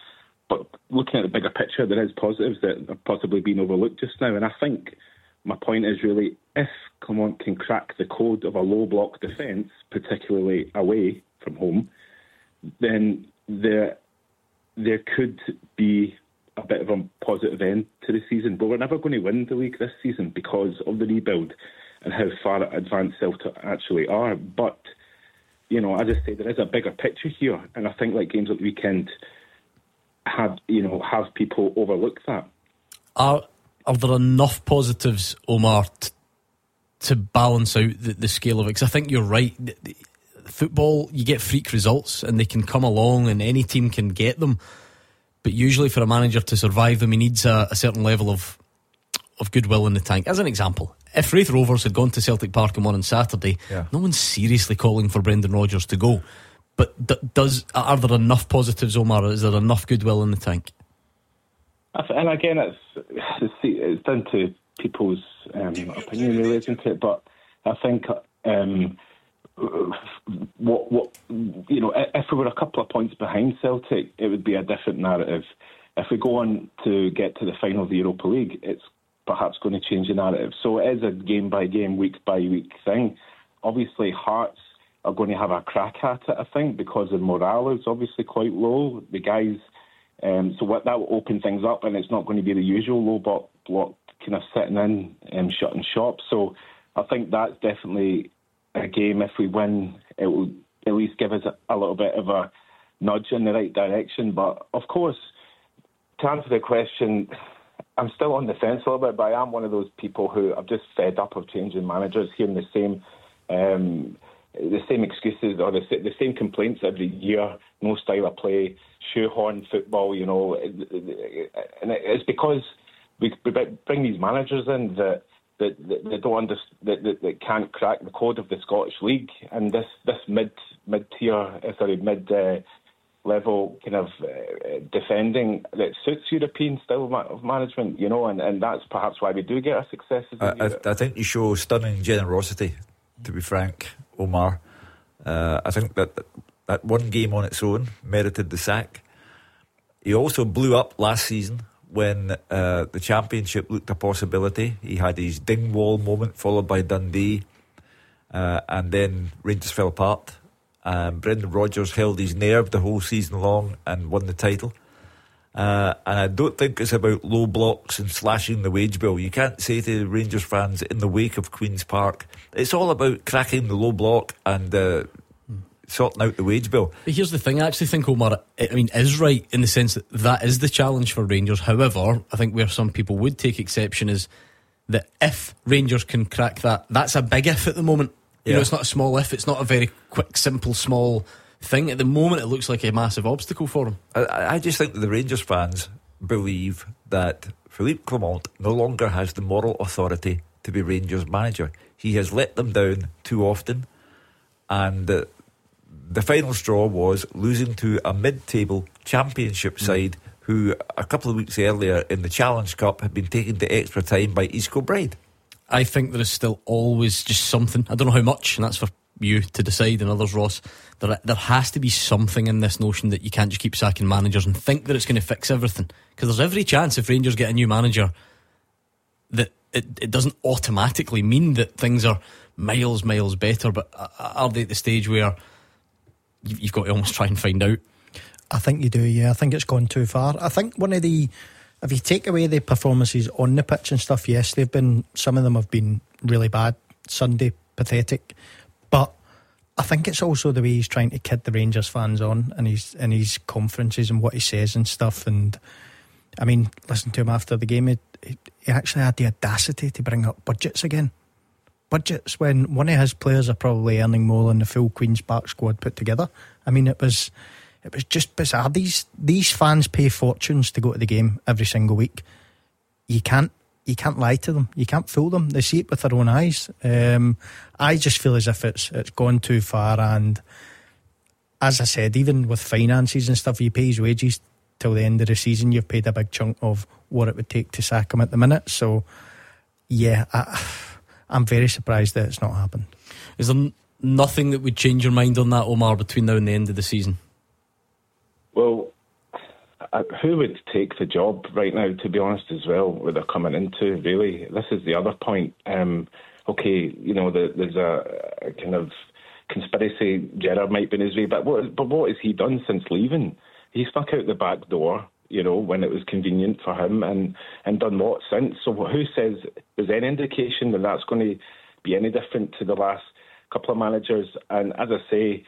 but looking at the bigger picture, there is positives that are possibly being overlooked just now. And I think my point is really, if Clermont can crack the code of a low block defence, particularly away from home, then there there could be a bit of a positive end to the season. But we're never going to win the league this season because of the rebuild and how far advanced Celtic actually are. But, you know, as I say, there is a bigger picture here, and I think like games like the weekend have, you know, have people overlook that. Are are there enough positives, Omar, t- to balance out the, the scale of it? Because I think you're right. The, the, football, you get freak results, and they can come along, and any team can get them. But usually, for a manager to survive them, he needs a, a certain level of of goodwill in the tank. As an example, if Raith Rovers had gone to Celtic Park and won on Saturday, yeah. no one's seriously calling for Brendan Rodgers to go. But d- does are there enough positives, Omar? Is there enough goodwill in the tank? And again, it's it's, it's down to people's um, opinion, really, isn't it? But I think um, what what you know, if we were a couple of points behind Celtic, it would be a different narrative. If we go on to get to the final of the Europa League, it's perhaps going to change the narrative. So it is a game by game, week by week thing. Obviously, Hearts are going to have a crack at it, I think, because the morale is obviously quite low. The guys, um, so what that will open things up, and it's not going to be the usual low block, block kind of sitting in and um, shutting shop. So I think that's definitely a game. If we win, it will at least give us a, a little bit of a nudge in the right direction. But of course, to answer the question, I'm still on the fence a little bit, but I am one of those people who I'm just fed up of changing managers, hearing the same um, the same excuses or the, the same complaints every year. No style of play, shoehorn football, you know. And it's because we bring these managers in that that, that they don't understand, that, that, that can't crack the code of the Scottish League, and this this mid mid tier, sorry mid. Uh, level kind of uh, defending that suits European style of management, you know, and, and that's perhaps why we do get our successes. I, I, I think you show stunning generosity, to be frank, Omar. Uh, I think that that one game on its own merited the sack. He also blew up last season when uh, the Championship looked a possibility. He had his Dingwall moment followed by Dundee, uh, and then Rangers fell apart. Um, Brendan Rodgers held his nerve the whole season long and won the title. Uh, and I don't think it's about low blocks and slashing the wage bill. You can't say to Rangers fans in the wake of Queen's Park, it's all about cracking the low block and uh, sorting out the wage bill. But here's the thing, I actually think Omar, I mean, is right in the sense that that is the challenge for Rangers. However, I think where some people would take exception is that if Rangers can crack that, that's a big if at the moment. You yeah. know, it's not a small if, it's not a very quick, simple, small thing. At the moment, it looks like a massive obstacle for him. I, I just think that the Rangers fans believe that Philippe Clement no longer has the moral authority to be Rangers manager. He has let them down too often, and uh, the final straw was losing to a mid-table Championship mm. side who a couple of weeks earlier in the Challenge Cup had been taken to extra time by East Kilbride. I think there is still always just something, I don't know how much, and that's for you to decide and others, Ross. There, there has to be something in this notion that you can't just keep sacking managers and think that it's going to fix everything. Because there's every chance if Rangers get a new manager that it, it doesn't automatically mean that things are miles, miles better. But are they at the stage where you've, you've got to almost try and find out? I think you do, yeah. I think it's gone too far. I think one of the... If you take away the performances on the pitch and stuff, yes, they've been, some of them have been really bad. Sunday, pathetic. But I think it's also the way he's trying to kid the Rangers fans on in his, in his conferences and what he says and stuff. And I mean, listen to him after the game, he, he actually had the audacity to bring up budgets again. Budgets when one of his players are probably earning more than the full Queen's Park squad put together. I mean, it was... It was just bizarre. These these fans pay fortunes to go to the game every single week. You can't you can't lie to them. You can't fool them. They see it with their own eyes. Um, I just feel as if it's it's gone too far. And as I said, even with finances and stuff, you pay his wages till the end of the season. You've paid a big chunk of what it would take to sack him at the minute. So, yeah, I, I'm very surprised that it's not happened. Is there nothing that would change your mind on that, Omar, between now and the end of the season? Well, uh, who would take the job right now, to be honest, as well, what they're coming into, really? This is the other point. Um, okay, you know, the, there's a, a kind of conspiracy, Gerrard might be in his way, but what, but what has he done since leaving? He snuck out the back door, you know, when it was convenient for him, and, and done what since? So who says there's any indication that that's going to be any different to the last couple of managers? And as I say,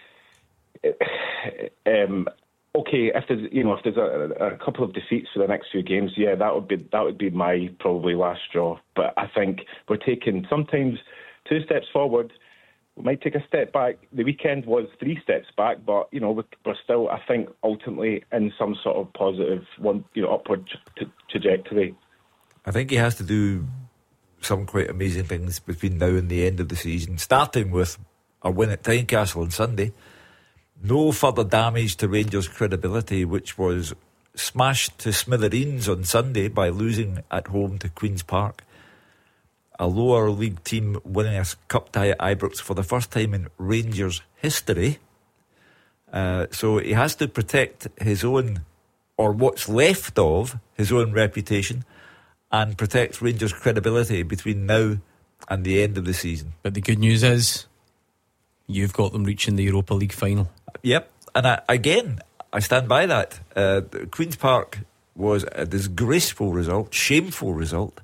um, okay, if there's you know if there's a, a couple of defeats for the next few games, yeah, that would be that would be my probably last straw. But I think we're taking sometimes two steps forward. We might take a step back. The weekend was three steps back, but you know we're still, I think, ultimately in some sort of positive one, you know, upward tra- trajectory. I think he has to do some quite amazing things between now and the end of the season, starting with a win at Tynecastle on Sunday. No further damage to Rangers' credibility, which was smashed to smithereens on Sunday by losing at home to Queen's Park. A lower league team winning a cup tie at Ibrox for the first time in Rangers' history. Uh, so he has to protect his own, or what's left of, his own reputation, and protect Rangers' credibility between now and the end of the season. But the good news is, you've got them reaching the Europa League final. Yep, and I, again, I stand by that. Uh, Queen's Park was a disgraceful result, shameful result.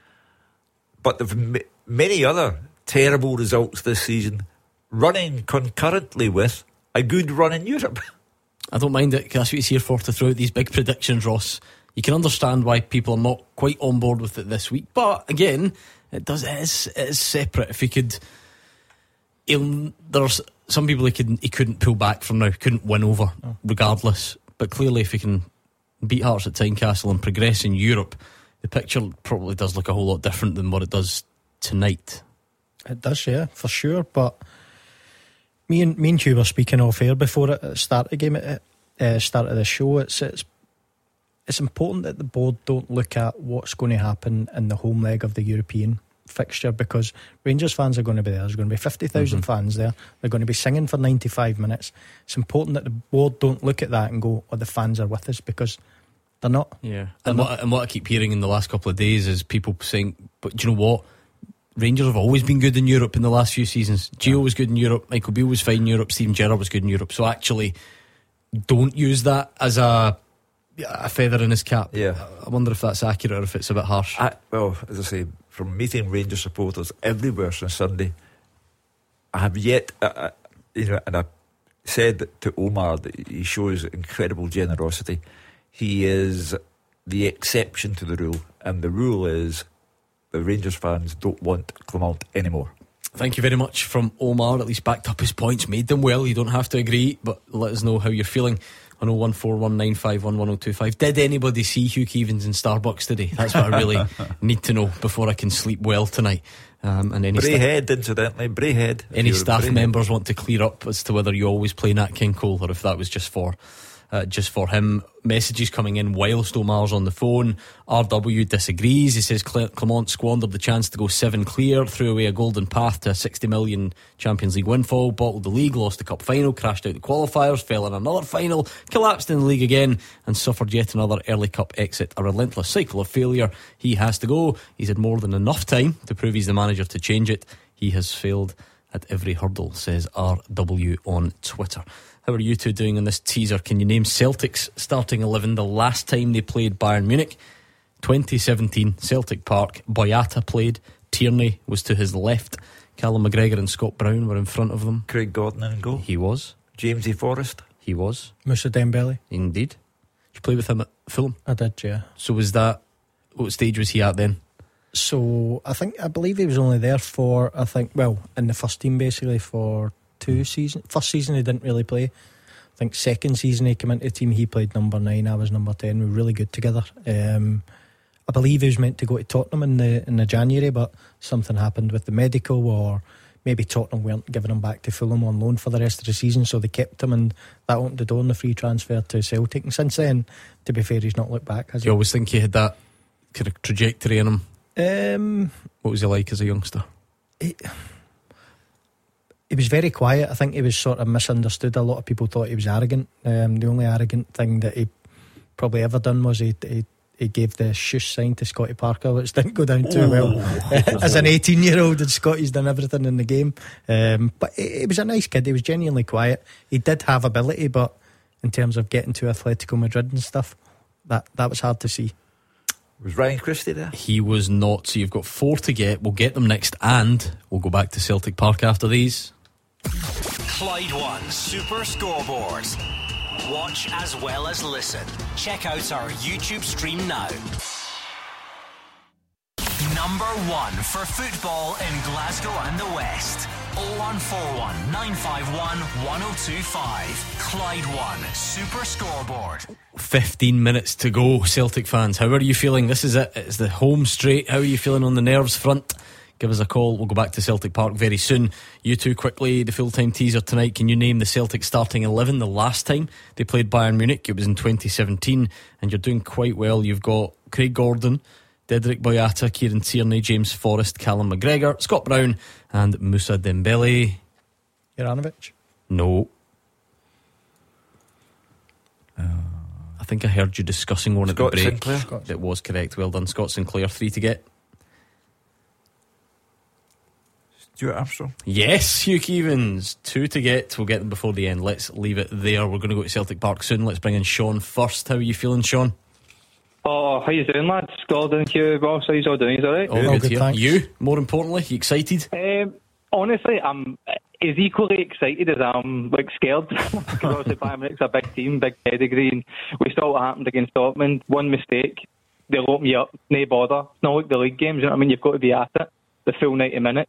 But there have many other terrible results this season, running concurrently with a good run in Europe. I don't mind it, because that's what he's here for, to throw out these big predictions, Ross. You can understand why people are not quite on board with it this week. But again, it does it is, it is separate. If he could, he'll, there's some people he couldn't he couldn't pull back from now, couldn't win over, oh. regardless. But clearly, if he can beat Hearts at Tynecastle and progress in Europe, the picture probably does look a whole lot different than what it does tonight. It does, yeah, for sure. But me and me and you were speaking off air before it, it started the game, at uh, start of the show. It's it's it's important that the board don't look at what's going to happen in the home leg of the European fixture, because Rangers fans are going to be there. There's going to be fifty thousand mm-hmm. fans there. They're going to be singing for ninety-five minutes. It's important that the board don't look at that and go, "Oh, the fans are with us," because they're not. Yeah, and what, and what I keep hearing in the last couple of days is people saying, but do you know what? Rangers have always been good in Europe in the last few seasons. Gio yeah. was good in Europe, Michael Beale was fine in Europe, Steven Gerrard was good in Europe. So actually, don't use that as a a feather in his cap. Yeah, I wonder if that's accurate or if it's a bit harsh. I, well, as I say, from meeting Rangers supporters everywhere since Sunday, I have yet, uh, uh, you know, and I said to Omar that he shows incredible generosity. He is the exception to the rule, and the rule is the Rangers fans don't want Clement anymore. Thank you very much from Omar. At least backed up his points, made them well. You don't have to agree, but let us know how you're feeling on oh one four one nine five one one oh two five. Did anybody see Hugh Keevins in Starbucks today? That's what I really need to know before I can sleep well tonight. Um, and any Brayhead, sta- incidentally, Brayhead. Any staff members want to clear up as to whether you always play Nat King Cole or if that was just for Uh, just for him. Messages coming in whilst Omar's on the phone. R W disagrees. He says Cle- Clement squandered the chance to go seven clear, threw away a golden path to a sixty million Champions League windfall, bottled the league, lost the cup final, crashed out the qualifiers, fell in another final, collapsed in the league again, and suffered yet another early cup exit. A relentless cycle of failure. He has to go. He's had more than enough time to prove he's the manager to change it. He has failed at every hurdle, says R W on Twitter. How are you two doing on this teaser? Can you name Celtic's starting eleven the last time they played Bayern Munich? twenty seventeen, Celtic Park. Boyata played. Tierney was to his left. Callum McGregor and Scott Brown were in front of them. Craig Gordon in goal. He was. Jamesy Forrest. He was. Moussa Dembele. Indeed. Did you play with him at Fulham? I did, yeah. So was that, what stage was he at then? So I think, I believe he was only there for, I think, well, in the first team basically for two seasons. First season he didn't really play. I think second season he came into the team, he played number nine, I was number ten. We were really good together. Um, I believe he was meant to go to Tottenham in the in the January, but something happened with the medical, or maybe Tottenham weren't giving him back to Fulham on loan for the rest of the season, so they kept him, and that opened the door on the free transfer to Celtic. And since then, to be fair, he's not looked back, has he? You always think he had that kind of trajectory in him? Um, what was he like as a youngster? He, he was very quiet. I think he was sort of misunderstood. A lot of people thought he was arrogant. Um, the only arrogant thing that he probably ever done was he, he he gave the shush sign to Scotty Parker, which didn't go down too well. As an eighteen year old, and Scotty's done everything in the game. Um, but he, he was a nice kid. He was genuinely quiet. He did have ability, but in terms of getting to Atletico Madrid and stuff, that, that was hard to see. Was Ryan Christie there? He was not. So you've got four to get. We'll get them next, and we'll go back to Celtic Park after these. Clyde One Super Scoreboard. Watch as well as listen. Check out our YouTube stream now. Number one for football in Glasgow and the West. oh one four one, nine five one, one oh two five. Clyde One Super Scoreboard. fifteen minutes to go, Celtic fans. How are you feeling? This is it. It's the home straight. How are you feeling on the nerves front? Give us a call. We'll go back to Celtic Park very soon. You two, quickly, the full-time teaser tonight. Can you name the Celtic starting eleven? The last time they played Bayern Munich, it was in twenty seventeen, and you're doing quite well. You've got Craig Gordon, Dedrick Boyata, Kieran Tierney, James Forrest, Callum McGregor, Scott Brown and Moussa Dembele. Juranovic? No. uh, I think I heard you discussing one Scott at the break. Sinclair? Scott. It was correct. Well done, Scott Sinclair. Three to get. Stuart Armstrong? Yes, Hugh Keevins. Two to get. We'll get them before the end. Let's leave it there. We're going to go to Celtic Park soon. Let's bring in Sean first. How are you feeling, Sean? Oh, how you doing, lads? Gordon, Hugh, Ross, how you all doing? Is all right? All good, good here. You, more importantly, you excited? Um, honestly, I'm as equally excited as I'm like scared. Because obviously Bayern Munich's a big team, big pedigree, and we saw what happened against Dortmund. One mistake, they'll open you up, no bother. It's not like the league games, you know what I mean? You've got to be at it the full ninety minutes.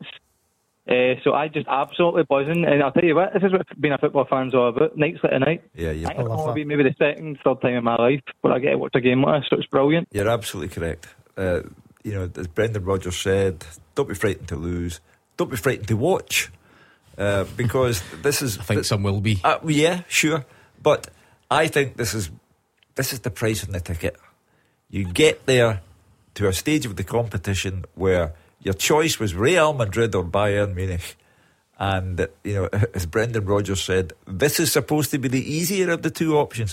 Uh, so I just absolutely buzzing, and I'll tell you what, this is what being a football fan's all about. Nights like tonight. Yeah, yeah. I think it's going to be maybe the second, third time in my life where I get to watch a game like this, so it's brilliant. You're absolutely correct. Uh, you know, as Brendan Rodgers said, don't be frightened to lose, don't be frightened to watch, uh, because this is. I think th- some will be. Uh, yeah, sure, but I think this is this is the price on the ticket. You get there to a stage of the competition where your choice was Real Madrid or Bayern Munich. And, you know, as Brendan Rodgers said, this is supposed to be the easier of the two options.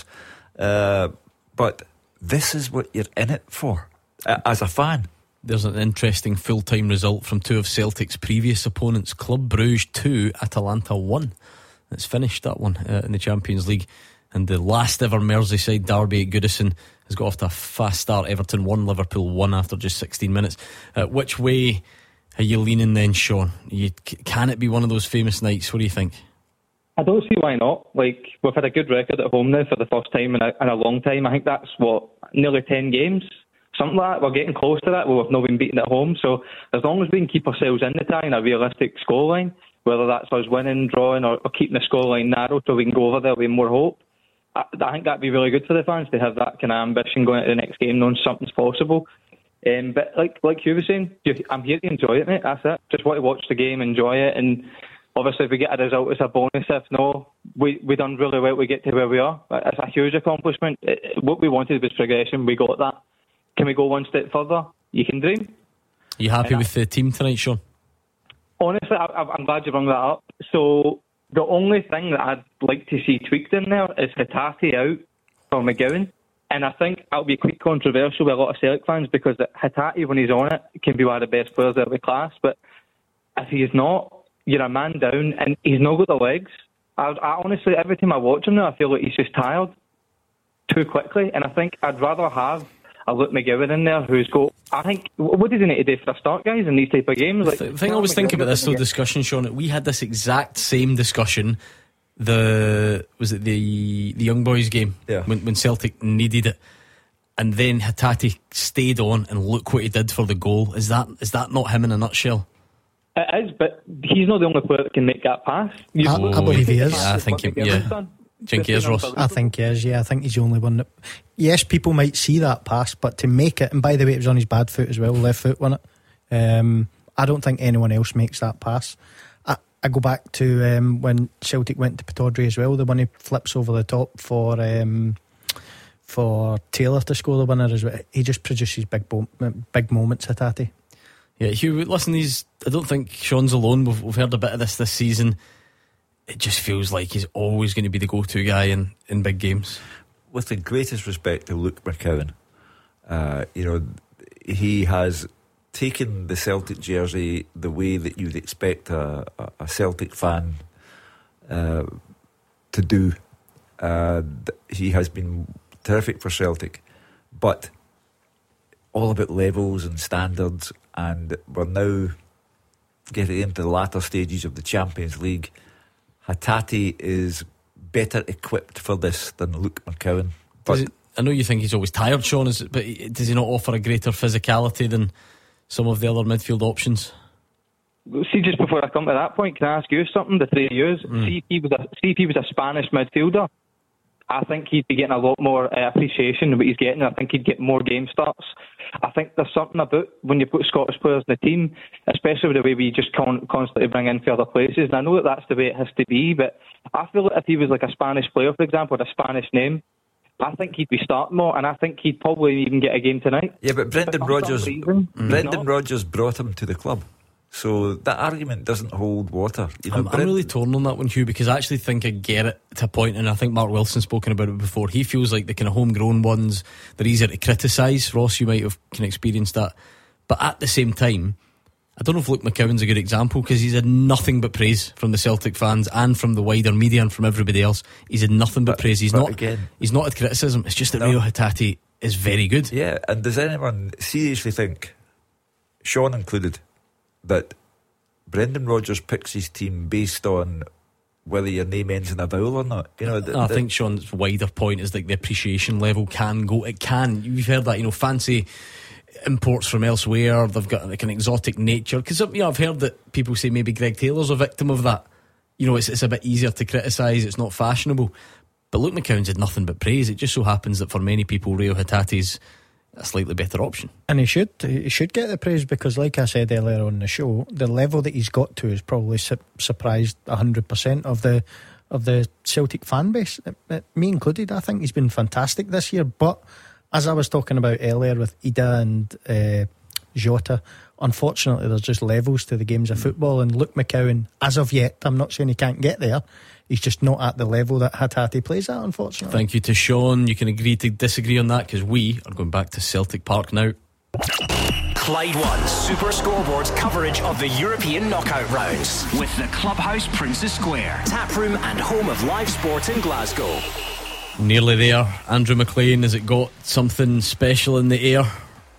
Uh, but this is what you're in it for, uh, as a fan. There's an interesting full-time result from two of Celtic's previous opponents. Club Brugge two, Atalanta one. It's finished, that one, uh, in the Champions League. And the last ever Merseyside derby at Goodison has got off to a fast start. Everton won, Liverpool won after just sixteen minutes. Uh, which way are you leaning then, Sean? You, can it be one of those famous nights? What do you think? I don't see why not. Like, we've had a good record at home now for the first time in a, in a long time. I think that's, what, nearly ten games? Something like that. We're getting close to that. We've not been beaten at home. So as long as we can keep ourselves in the tie in a realistic scoreline, whether that's us winning, drawing, or, or keeping the scoreline narrow so we can go over there with more hope, I, I think that'd be really good for the fans to have that kind of ambition going into the next game, knowing something's possible. Um, but like like you were saying, I'm here to enjoy it, mate. That's it. Just want to watch the game, enjoy it, and obviously if we get a result, it's a bonus. If no, we we done really well. We get to where we are. It's a huge accomplishment. It, what we wanted was progression. We got that. Can we go one step further? You can dream. Are you happy and with I, the team tonight, Sean? Honestly, I, I'm glad you brought that up. So the only thing that I'd like to see tweaked in there is Hatate out for McGowan. And I think that'll be quite controversial with a lot of Celtic fans because Hatate, when he's on it, can be one of the best players out of the class. But if he's not, you're a man down and he's not got the legs. I, I honestly, every time I watch him now, I feel like he's just tired too quickly. And I think I'd rather have a Luke McGowan in there who's got, I think, what does he need to do for a start, guys, in these type of games? Like, the thing I was thinking about this whole discussion, Sean, we had this exact same discussion. The was it the the Young Boys game, yeah. when, when Celtic needed it, and then Hatate stayed on, and look what he did for the goal. Is that is that not him in a nutshell? It is, but he's not the only player that can make that pass. I, I believe he is. Yeah, I think he, yeah. Think he is, Ross. I think he is. Yeah, I think he's the only one that. Yes, people might see that pass, but to make it, and by the way, it was on his bad foot as well, left foot, wasn't it? Um, I don't think anyone else makes that pass. I go back to um, when Celtic went to Pittodrie as well, the one he flips over the top for um, for Taylor to score the winner as well. He just produces big bo- big moments, Hatate. Yeah, Hugh, listen, he's, I don't think Sean's alone. We've, we've heard a bit of this this season. It just feels like he's always going to be the go-to guy in, in big games. with the greatest respect to Luke McCowan, uh, you know, he has taken the Celtic jersey the way that you'd expect a, a, a Celtic fan uh, to do. Uh, he has been terrific for Celtic, but all about levels and standards, and we're now getting into the latter stages of the Champions League. Hatate is better equipped for this than Luke McCowan. But it, I know you think he's always tired, Sean, is it, but does he not offer a greater physicality than some of the other midfield options? See, just before I come to that point, can I ask you something? The three of you, mm. see, if he was a, see if he was a Spanish midfielder, I think he'd be getting a lot more uh, appreciation than what he's getting. I think he'd get more game starts. I think there's something about when you put Scottish players in the team, especially with the way we just con- constantly bring in further places. And I know that that's the way it has to be, but I feel that if he was like a Spanish player, for example, with a Spanish name, I think he'd be starting more, and I think he'd probably even get a game tonight. Yeah, but Brendan but Rodgers, reason, Brendan Rodgers brought him to the club. So that argument doesn't hold water. You know, I'm, I'm really torn on that one, Hugh, because I actually think I get it to a point, and I think Mark Wilson's spoken about it before. He feels like the kind of homegrown ones, they're easier to criticise. Ross, you might have kind of experienced that. But at the same time, I don't know if Luke McCowan's a good example, because he's had nothing but praise from the Celtic fans and from the wider media and from everybody else. He's had nothing but, but praise. He's but not again, he's not had criticism. It's just that no. Rio Hatate is very good. Yeah, and does anyone seriously think, Sean included, that Brendan Rodgers picks his team based on whether your name ends in a vowel or not? You know, the, I the, think Sean's wider point is like the appreciation level can go. It can. You've heard that, you know, fancy imports from elsewhere. They've got like an exotic nature. Because you know, I've heard that people say maybe Greg Taylor's a victim of that. You know, it's it's a bit easier to criticise. It's not fashionable. But Luke McCowan's had nothing but praise. It just so happens that for many people, Rio Hatate's a slightly better option, and he should he should get the praise, because like I said earlier on the show, the level that he's got to has probably su- surprised one hundred percent of the of the Celtic fan base, me included. I think he's been fantastic this year, but as I was talking about earlier with Ida and uh, Jota, unfortunately there's just levels to the games of football, and Luke McCowan, as of yet, I'm not saying he can't get there, he's just not at the level that Hatate plays at, unfortunately. Thank you to Sean. You can agree to disagree on that, because we are going back to Celtic Park now. Clyde One Super Scoreboard's coverage of the European knockout rounds with the Clubhouse Princess Square, taproom and home of live sport in Glasgow. Nearly there. Andrew McLean, has it got something special in the air?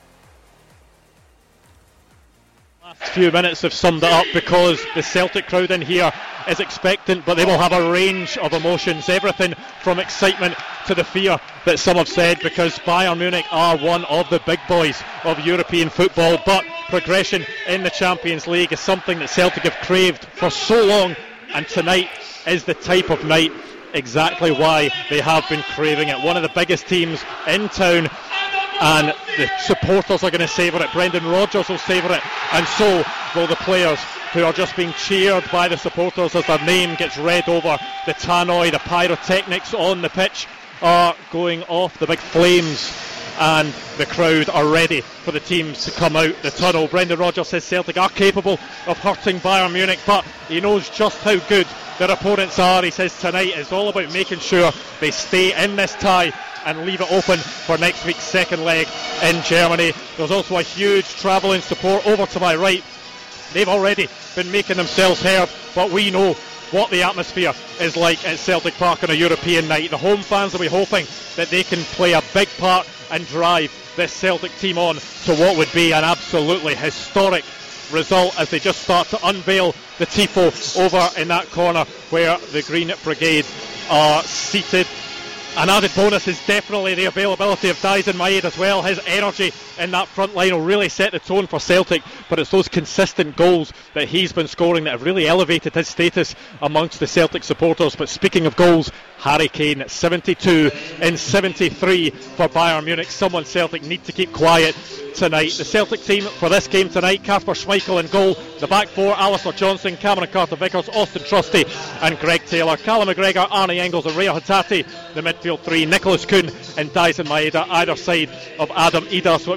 Last few minutes have summed it up, because the Celtic crowd in here is expectant, but they will have a range of emotions, everything from excitement to the fear that some have said, because Bayern Munich are one of the big boys of European football, but progression in the Champions League is something that Celtic have craved for so long, and tonight is the type of night exactly why they have been craving it. One of the biggest teams in town, and the supporters are going to savour it. Brendan Rodgers will savour it, and so will the players, who are just being cheered by the supporters as their name gets read over the tannoy. The pyrotechnics on the pitch are going off, the big flames, and the crowd are ready for the teams to come out the tunnel. Brendan Rodgers says Celtic are capable of hurting Bayern Munich, but he knows just how good their opponents are. He says tonight is all about making sure they stay in this tie and leave it open for next week's second leg in Germany. There's also a huge travelling support over to my right. They've already been making themselves heard, but we know what the atmosphere is like at Celtic Park on a European night. The home fans will be hoping that they can play a big part and drive this Celtic team on to what would be an absolutely historic result, as they just start to unveil the tifo over in that corner where the Green Brigade are seated. An added bonus is definitely the availability of Daizen Maeda as well. His energy in that front line will really set the tone for Celtic, but it's those consistent goals that he's been scoring that have really elevated his status amongst the Celtic supporters. But speaking of goals, Harry Kane at seventy-two in seventy-three for Bayern Munich. Someone Celtic need to keep quiet tonight. The Celtic team for this game tonight: Kasper Schmeichel in goal. The back four: Alistair Johnson, Cameron Carter-Vickers, Austin Trusty and Greg Taylor. Callum McGregor, Arne Engels and Rio Hatate. The midfield three: Nicholas Kuhn and Daizen Maeda, either side of Adam Ida. So it means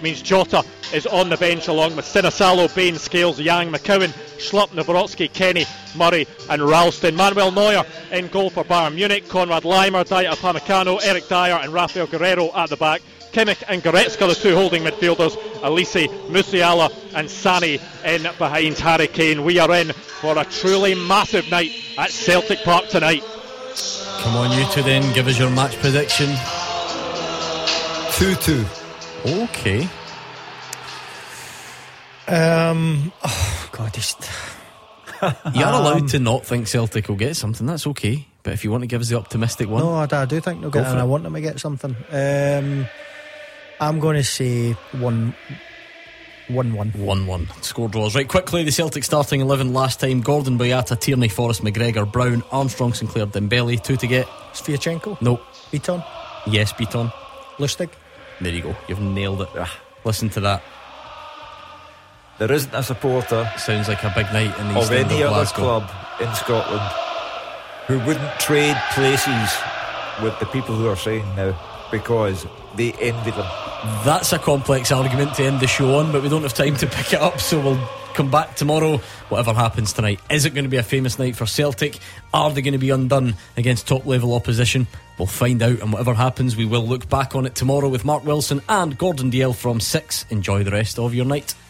means Jota is on the bench along with Sinisalo, Bain, Scales, Yang, McCowan, Schlupp, Nabrowski, Kenny, Murray and Ralston. Manuel Neuer in goal for Bayern Munich, Konrad Laimer, Dayot Upamecano, Eric Dyer and Rafael Guerreiro at the back. Kimmich and Goretzka, the two holding midfielders. Elise, Musiala and Sani in behind Harry Kane. We are in for a truly massive night at Celtic Park tonight. Come on, you two then, give us your match prediction. two two. Okay. Um, oh God, just you're um, allowed to not think Celtic will get something, that's okay. But if you want to give us the optimistic one, no, I, I do think they'll get it, and I want them to get something. Um, I'm going to say one, one, one, one, one. Score draws. Right, quickly, the Celtic starting eleven last time: Gordon, Boyata, Tierney, Forrest, McGregor, Brown, Armstrong, Sinclair, Dembele. Two to get. Sviatchenko. Nope. Beaton. Yes, Beaton. Lustig. There you go. You've nailed it. Ugh. Listen to that. There isn't a supporter. Sounds like a big night in the of East End any of other Glasgow club in Scotland who wouldn't trade places with the people who are saying now because they envy them. That's a complex argument to end the show on, but we don't have time to pick it up, so we'll come back tomorrow. Whatever happens tonight, is it going to be a famous night for Celtic? Are they going to be undone against top level opposition? We'll find out, and whatever happens, we will look back on it tomorrow with Mark Wilson and Gordon Dalziel from six. Enjoy the rest of your night.